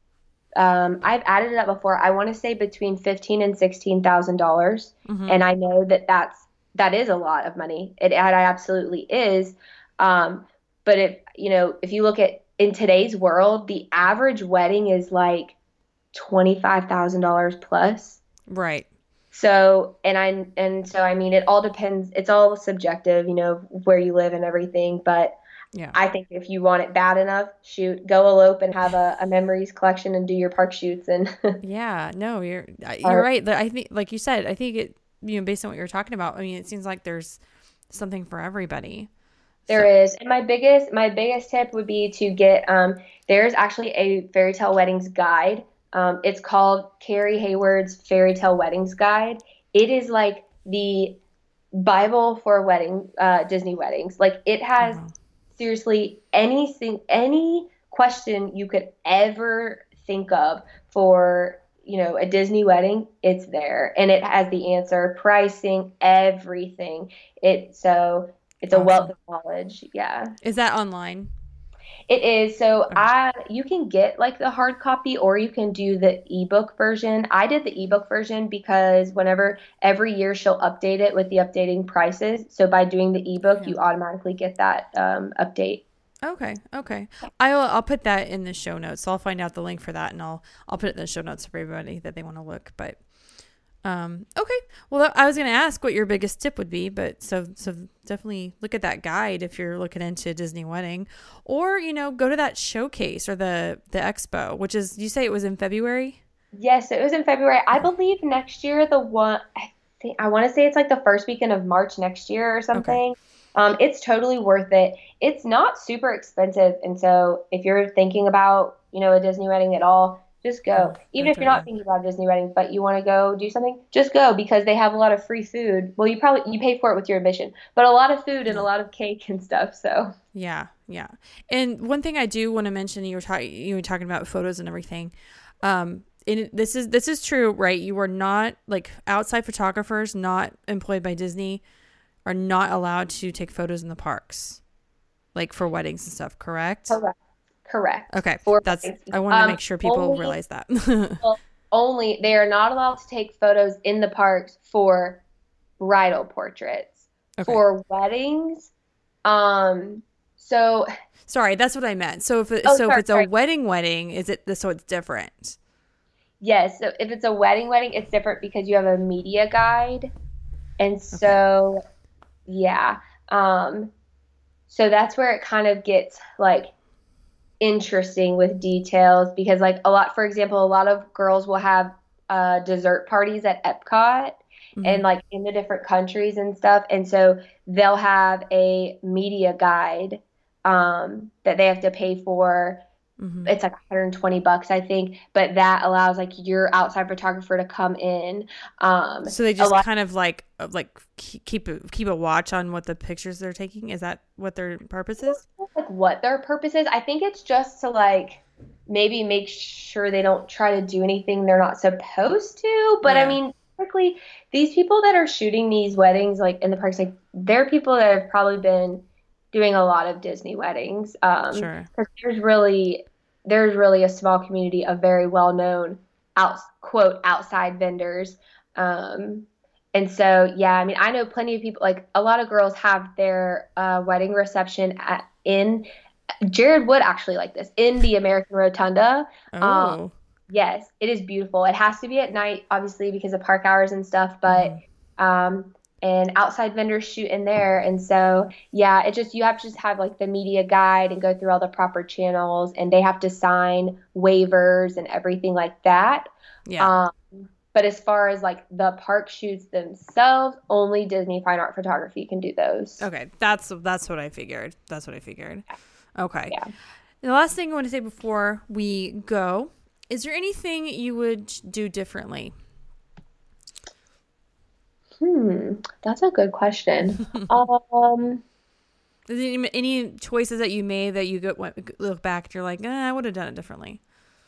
I've added it up before. I want to say between 15 and $16,000. Hmm. And I know that is a lot of money. It absolutely is. Um, but if you look at in today's world, the average wedding is like $25,000 plus. Right. So, and so I mean, it all depends. It's all subjective, where you live and everything. But Yeah. I think if you want it bad enough, shoot, go elope and have a memories collection and do your park shoots and Yeah. No, you're or right. I think, like you said, I think it, based on what you're talking about, I mean, it seems like there's something for everybody. So, there is. And my biggest tip would be to get there's actually a fairy tale weddings guide. It's called Carrie Hayward's Fairy Tale Weddings Guide. It is like the Bible for Disney weddings. Like, it oh, has wow. seriously anything, any question you could ever think of for, a Disney wedding, it's there. And it has the answer, pricing, everything. It's a wealth Awesome. of knowledge. Yeah. Is that online? It is. So Okay. you can get like the hard copy or you can do the ebook version. I did the ebook version because whenever every year she'll update it with the updating prices. So by doing the ebook, Yeah. you automatically get that update. Okay. Okay. I'll put that in the show notes. So I'll find out the link for that and I'll put it in the show notes for everybody that they want to look. But okay. Well, I was going to ask what your biggest tip would be, but so definitely look at that guide if you're looking into Disney wedding, or go to that showcase or the expo, which is, you say it was in February. Yes, it was in February. I Okay. believe next year I want to say it's like the first weekend of March next year or Okay. something. It's totally worth it. It's not super expensive, and so if you're thinking about, a Disney wedding at all, just go. Even Go if to you're it. not Yeah. thinking about a Disney wedding, but you want to go do something, just go because they have a lot of free food. Well, you pay for it with your admission, but a lot of food and a Yeah. lot of cake and stuff. So Yeah. Yeah. And one thing I do want to mention, you were talking about photos and everything. And this is true, right? You are not, like, outside photographers not employed by Disney are not allowed to take photos in the parks, like for weddings and stuff, correct? correct, correct Okay. for That's, weddings. I wanted to make sure people Only realize that. Well, only they are not allowed to take photos in the parks for bridal portraits. Okay. For weddings, um, so Sorry, that's what I meant. oh, So if sorry, it's a sorry. wedding, is it so it's different? Yes, so if it's a wedding, it's different because you have a media guide, and Okay. so yeah. Um, So that's where it kind of gets like interesting with details because like for example, a lot of girls will have dessert parties at Epcot Hmm. and like in the different countries and stuff. And so they'll have a media guide that they have to pay for. Hmm. It's like $120, I think, but that allows like your outside photographer to come in. So they A just lot kind of like keep a watch on what the pictures they're taking. Is that what their purpose is? like what their purpose is. I think it's just to like maybe make sure they don't try to do anything they're not supposed to. But I Yeah, mean, typically these people that are shooting these weddings like in the parks, like they're people that have probably been doing a lot of Disney weddings. sure. Because there's really a small community of very well known quote outside vendors. Um, and so, yeah, I mean, I know plenty of people, like a lot of girls have their wedding reception in Jared would actually like this in the American Rotunda. Um, Oh. yes, it is beautiful. It has to be at night, obviously, because of park hours and stuff, but Hmm. um, and outside vendors shoot in there. And so, yeah, it just, you have to just have like the media guide and go through all the proper channels, and they have to sign waivers and everything like that. Yeah. Um, but as far as like the park shoots themselves, only Disney Fine Art Photography can do those. Okay. That's what I figured. That's what I figured. Okay. Yeah. The last thing I want to say before we go, is there anything you would do differently? That's a good question. Um, Is there any choices that you made that you look back and you're like, I would have done it differently?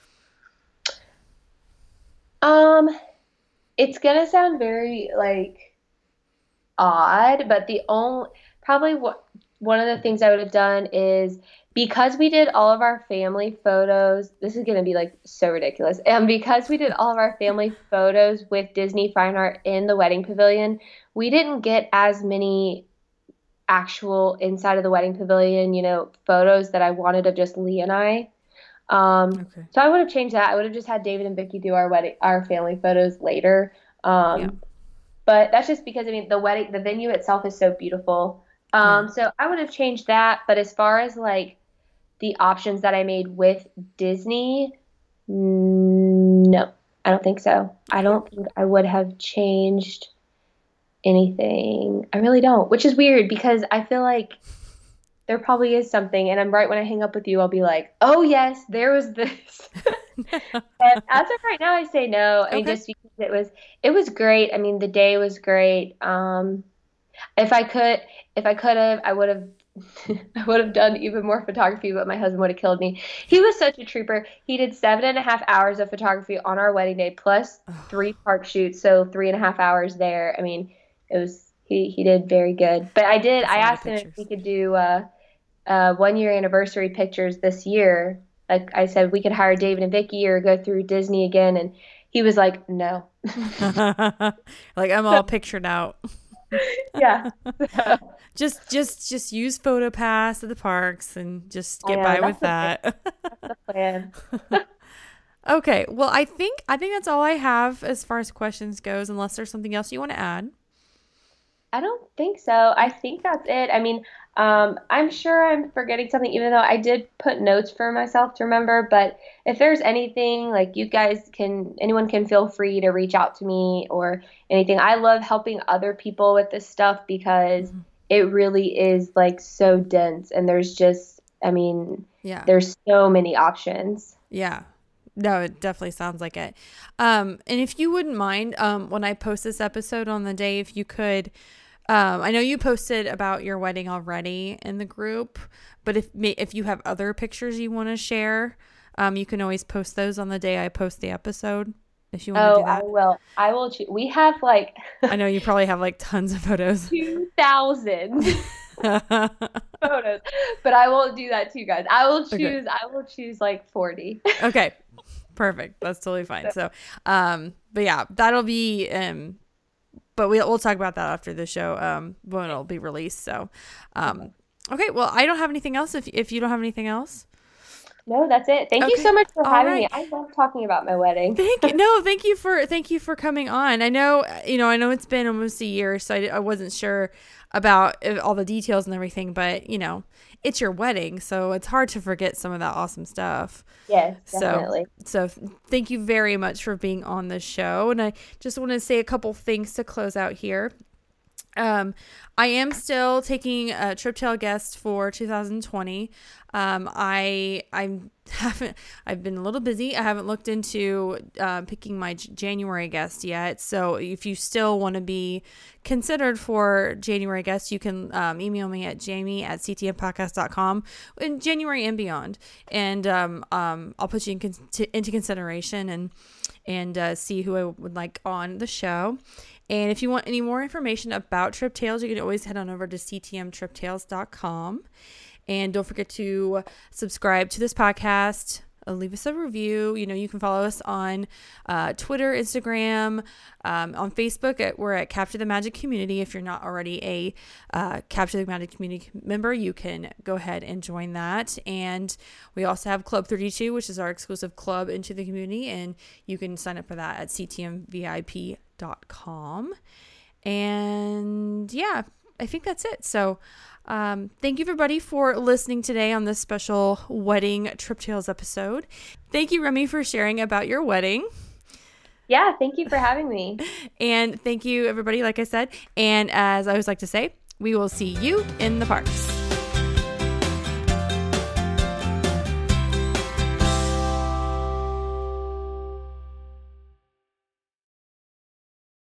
um, it's gonna sound very like odd, but the only probably what one of the things I would have done is because we did all of our family photos. This is gonna be like so ridiculous, and because we did all of our family photos with Disney Fine Art in the wedding pavilion, we didn't get as many actual inside of the wedding pavilion, photos that I wanted of just Lee and I. Okay. So I would have changed that. I would have just had David and Vicky do our family photos later. Yeah. But that's just because I mean the venue itself is so beautiful. Yeah. So I would have changed that. But as far as like the options that I made with Disney, no, I don't think so. I Okay. don't think I would have changed anything. I really don't, which is weird because I feel like there probably is something, and I'm right when I hang up with you, I'll be like, "Oh yes, there was this." And as of right now, I say no. I mean, Okay. just because it was great. I mean, the day was great. If I could, if I could have, I would have. I would have done even more photography, but my husband would have killed me. He was such a trooper. He did 7.5 hours of photography on our wedding day, plus three park shoots, so 3.5 hours there. I mean, it was he did very good. But That's I a lot of asked him if he pictures. could do 1 year anniversary pictures this year. Like I said, we could hire David and Vicky or go through Disney again, and he was like, no. Like I'm all pictured out. Yeah. Just use PhotoPass at the parks and just I get know by with that. that's the plan. Okay. Well, I think that's all I have as far as questions goes, unless there's something else you want to add. I don't think so. I think that's it. I mean, I'm sure I'm forgetting something, even though I did put notes for myself to remember. But if there's anything, like anyone can feel free to reach out to me or anything. I love helping other people with this stuff because Mhm. it really is like so dense, and I mean, Yeah. there's so many options. Yeah. No, it definitely sounds like it. And if you wouldn't mind, when I post this episode on the day, if you could, I know you posted about your wedding already in the group, but if you have other pictures you want to share, you can always post those on the day I post the episode. If you want to Oh, do I that, will. I will. We have like I know you probably have like tons of photos. 2,000 photos, but I won't do that to you guys. I will Okay. choose. I will choose like 40. Okay. Perfect. That's totally fine. So, but yeah, that'll be, but we'll talk about that after the show, when it'll be released. So, Okay. okay. Well, I don't have anything else. If you don't have anything else. No, that's it. Thank you Okay. so much for All having me. right. I love talking about my wedding. Thank you for coming on. I know it's been almost a year, so I wasn't sure about all the details and everything, but it's your wedding, so it's hard to forget some of that awesome stuff. Yes, So, definitely. so thank you very much for being on the show. And I just want to say a couple things to close out here. I am still taking a Trip Tale guest for 2020. I've been a little busy. I haven't looked into picking my January guest yet. So if you still want to be considered for January guests, you can email me at jamie@ctmpodcast.com in January and beyond. And I'll put you into consideration and see who I would like on the show. And if you want any more information about Trip Tales, you can always head on over to ctmtriptales.com. And don't forget to subscribe to this podcast. Leave us a review. You can follow us on Twitter, Instagram, on Facebook. We're at Capture the Magic Community. If you're not already a Capture the Magic Community member, you can go ahead and join that. And we also have Club 32, which is our exclusive club into the community. And you can sign up for that at ctmvip.com. And yeah, I think that's it. So thank you everybody for listening today on this special wedding Trip Tales episode. Thank you, Remy, for sharing about your wedding. Yeah, thank you for having me. And thank you everybody, like I said. And as I always like to say, we will see you in the parks.